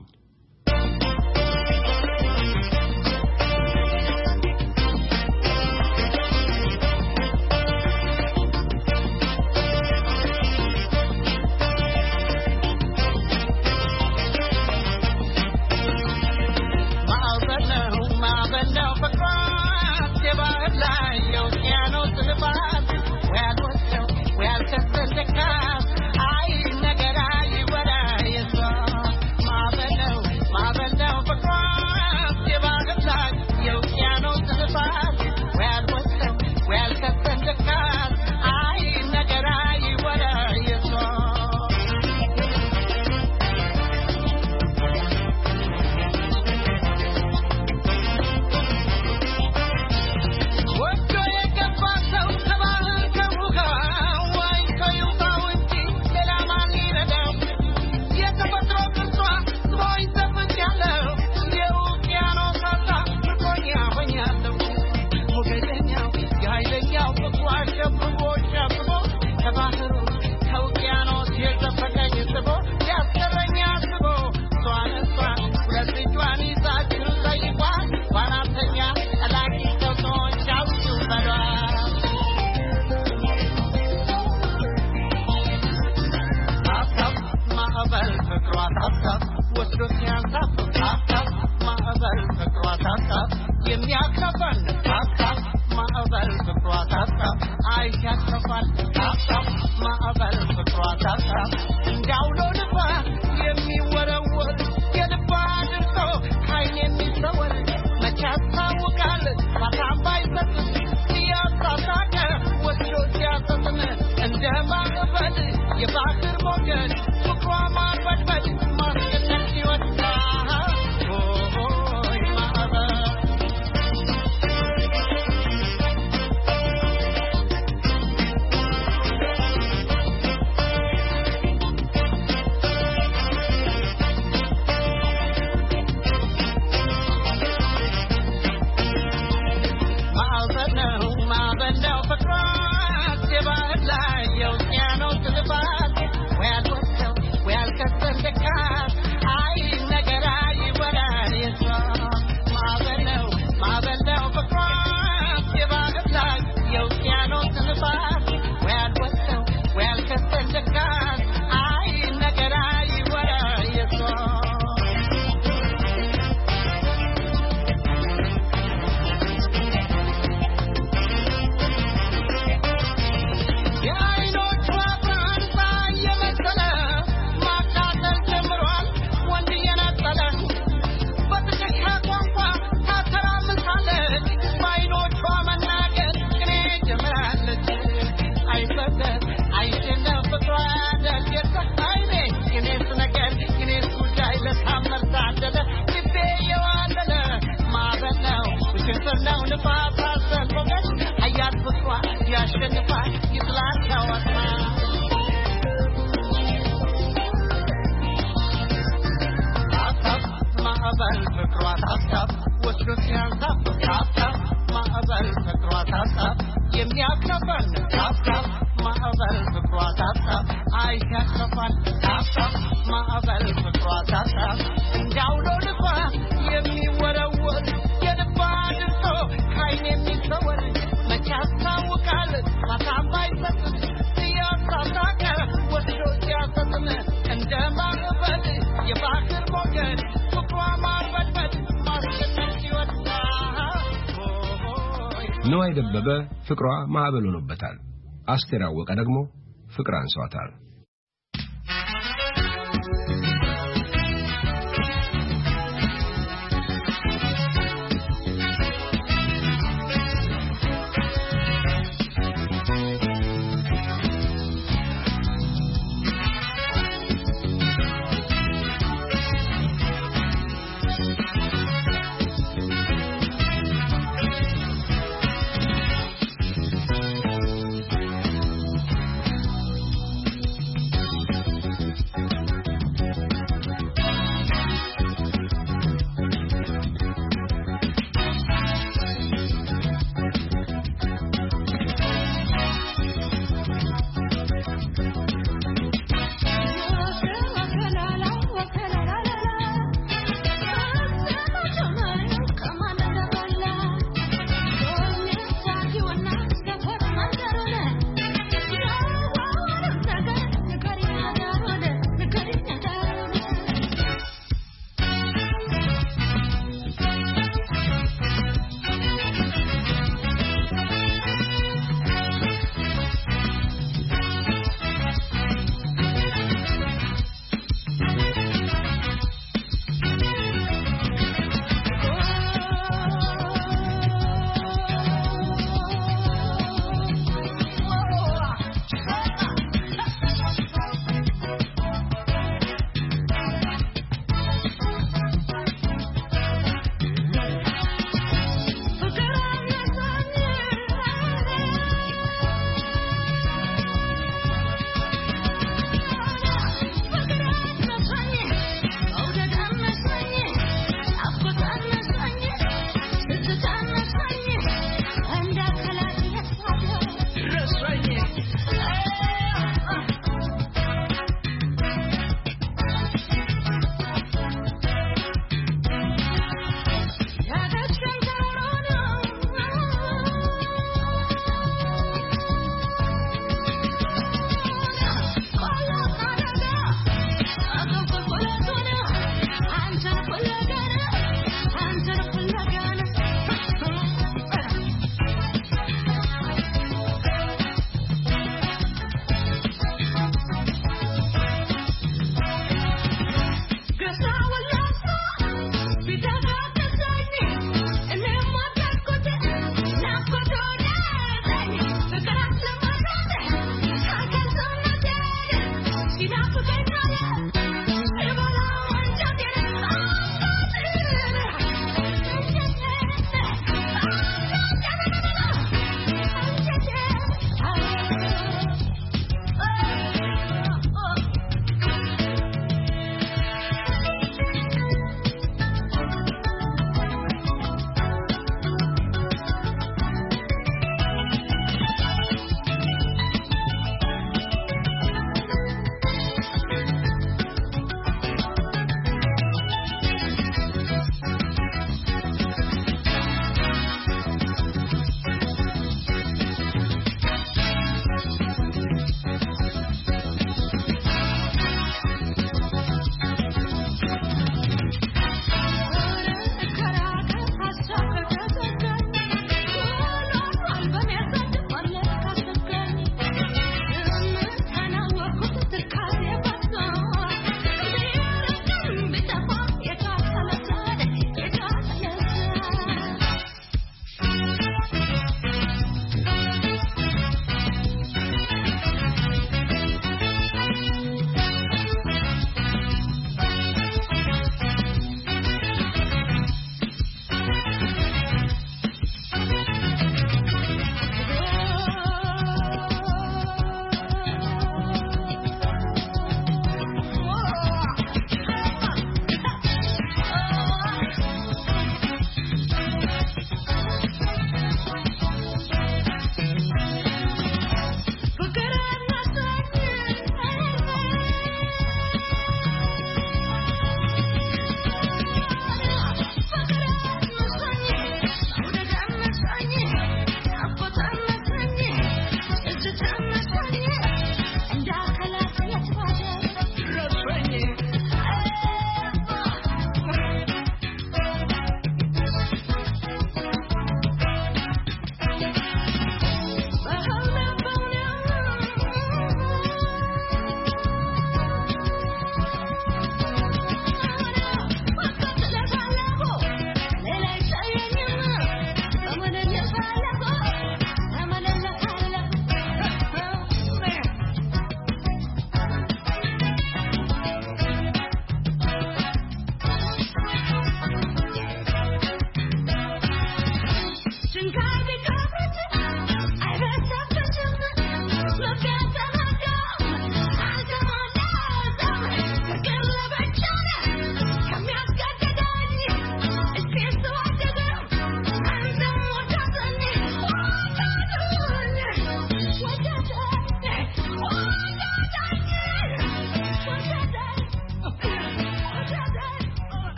ነው አይደበበ ፍቅሯ ማዕበል ሆኖበታል። አስቴር አወቀ ደግሞ ፍቅር አንሷታል።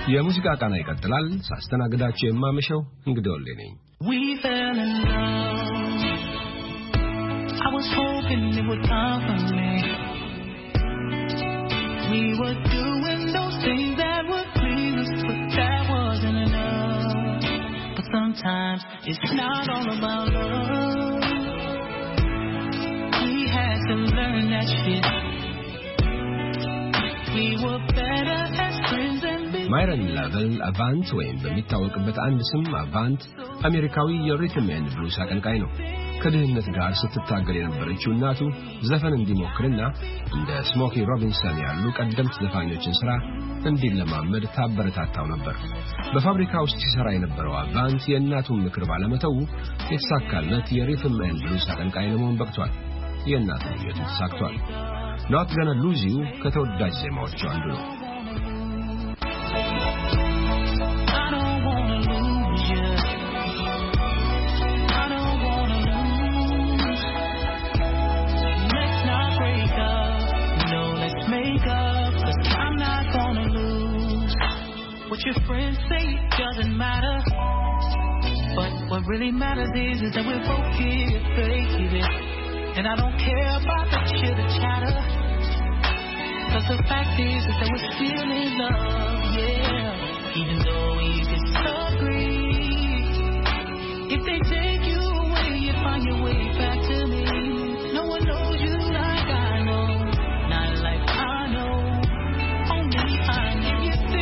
የሙዚቃ ቃና ይቀጥላል። ሳስተናግዳችሁ የማመሸው እንግዲህ ወልዴ ነኝ። We fell in love. I was hoping it would come from me. We were doing those things that would please us, but that wasn't enough. But sometimes it's not all about love. We had to learn that shit. We were better as friends and ማይረን ላቨል አቫንት ወይም በሚታወቅበት አንድ ስም አቫንት አሜሪካዊ የሪትም ኤንድ ብሉስ አቀንቃኝ ነው። ከድህነት ጋር ስትታገል የነበረችው እናቱ ዘፈን እንዲሞክርና እንደ ስሞኪ ሮቢንሰን ያሉ ቀደምት ዘፋኞችን ስራ እንዲለማመድ ታበረታታው ነበር። በፋብሪካ ውስጥ ሲሰራ የነበረው አቫንት የእናቱን ምክር ባለመተው የተሳካለት የሪትም ኤንድ ብሉስ አቀንቃኝ ለመሆን በቅቷል። የእናቱ ምኞት ተሳክቷል። Not Gonna Lose You ከተወዳጅ ዜማዎቹ አንዱ ነው። What your friends say doesn't matter, but what really matters is, is that we're both here, baby. And I don't care about the chitter chatter, cause the fact is, is that we're still in love, yeah. Even though we disagree, if they take you away, you find your way back to me. No one knows you like I know, not like I know, only I know.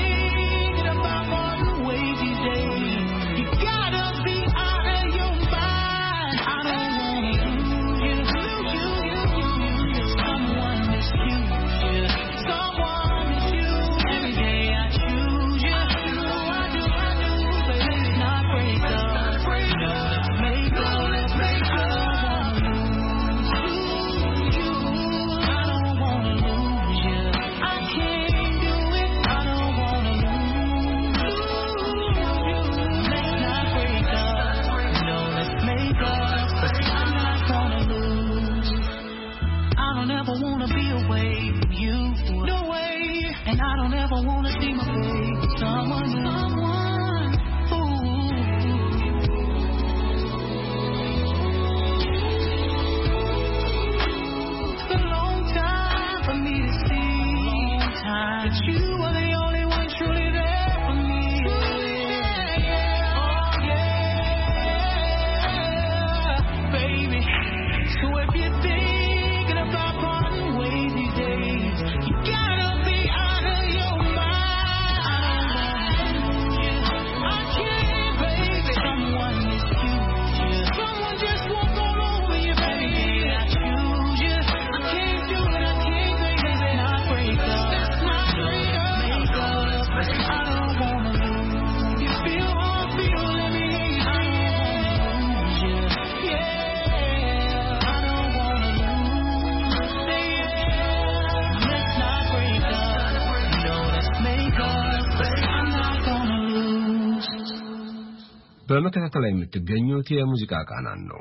በመከታተል ላይ የምትገኙት የሙዚቃ ቃናን ነው።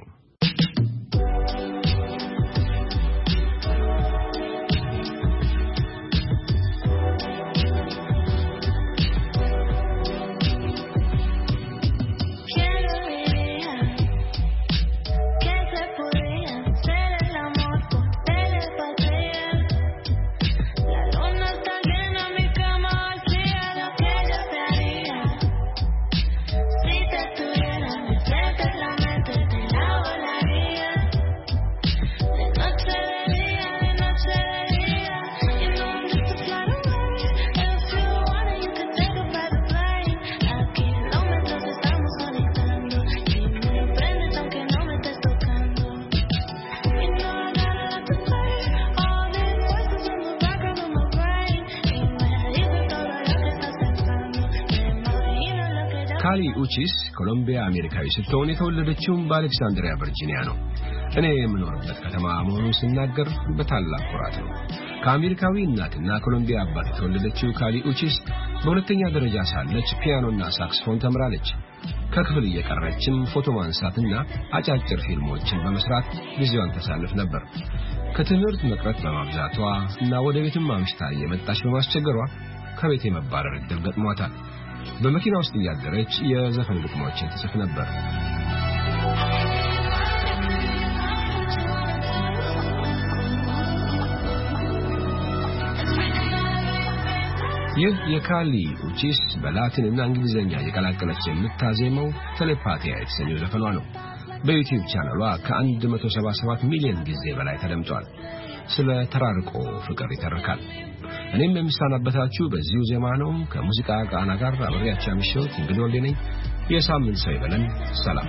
ካሊ ኡቺስ ኮሎምቢያ አሜሪካዊ ስትሆን የተወለደችው በአሌክሳንድሪያ ቨርጂኒያ ነው። እኔ የምኖርበት ከተማ መሆኑን ስናገር በታላቅ ኩራት ነው። ከአሜሪካዊ እናትና ኮሎምቢያ አባት የተወለደችው ካሊ ኡቺስ በሁለተኛ ደረጃ ሳለች ፒያኖና ሳክስፎን ተምራለች። ከክፍል እየቀረችም ፎቶ ማንሳትና አጫጭር ፊልሞችን በመስራት ጊዜዋን ታሳልፍ ነበር። ከትምህርት መቅረት በማብዛቷ እና ወደ ቤትም አምሽታ እየመጣች በማስቸገሯ ከቤት የመባረር ዕድል ገጥሟታል። በመኪና ውስጥ እያደረች የዘፈን ግጥሞችን ትጽፍ ነበር። ይህ የካሊ ኡቺስ በላቲንና እንግሊዘኛ የቀላቀለች የምታዜመው ቴሌፓቲያ የተሰኘው ዘፈኗ ነው። በዩቲዩብ ቻናሏ ከ177 ሚሊዮን ጊዜ በላይ ተደምጧል። ስለ ተራርቆ ፍቅር ይተርካል። እኔም የምሰናበታችሁ በዚሁ ዜማ ነው። ከሙዚቃ ቃና ጋር አብሬያችሁ አምሽት እንግዲህ ወልዴ ነኝ። የሳምንት ሰው ይበለን። ሰላም።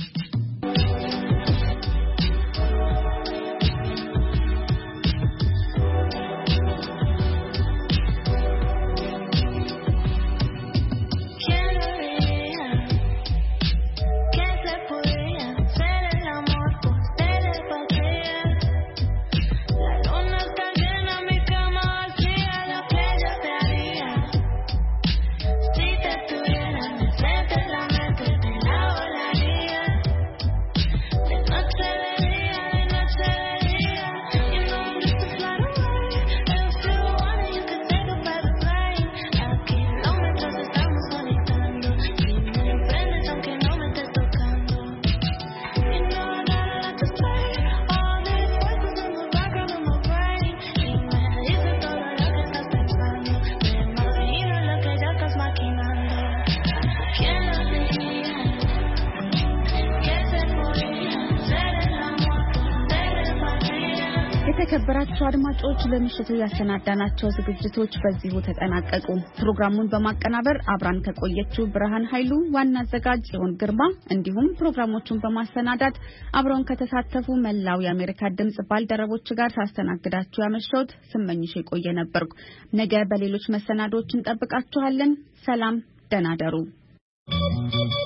የተከበራችሁ አድማጮች ለምሽቱ ያሰናዳናቸው ዝግጅቶች በዚሁ ተጠናቀቁ። ፕሮግራሙን በማቀናበር አብራን ከቆየችው ብርሃን ኃይሉ፣ ዋና አዘጋጅ ጽዮን ግርማ እንዲሁም ፕሮግራሞቹን በማሰናዳት አብረውን ከተሳተፉ መላው የአሜሪካ ድምጽ ባልደረቦች ጋር ሳስተናግዳችሁ ያመሸሁት ስመኝሽ የቆየ ነበርኩ። ነገ በሌሎች መሰናዶዎች እንጠብቃችኋለን። ሰላም፣ ደህና ደሩ።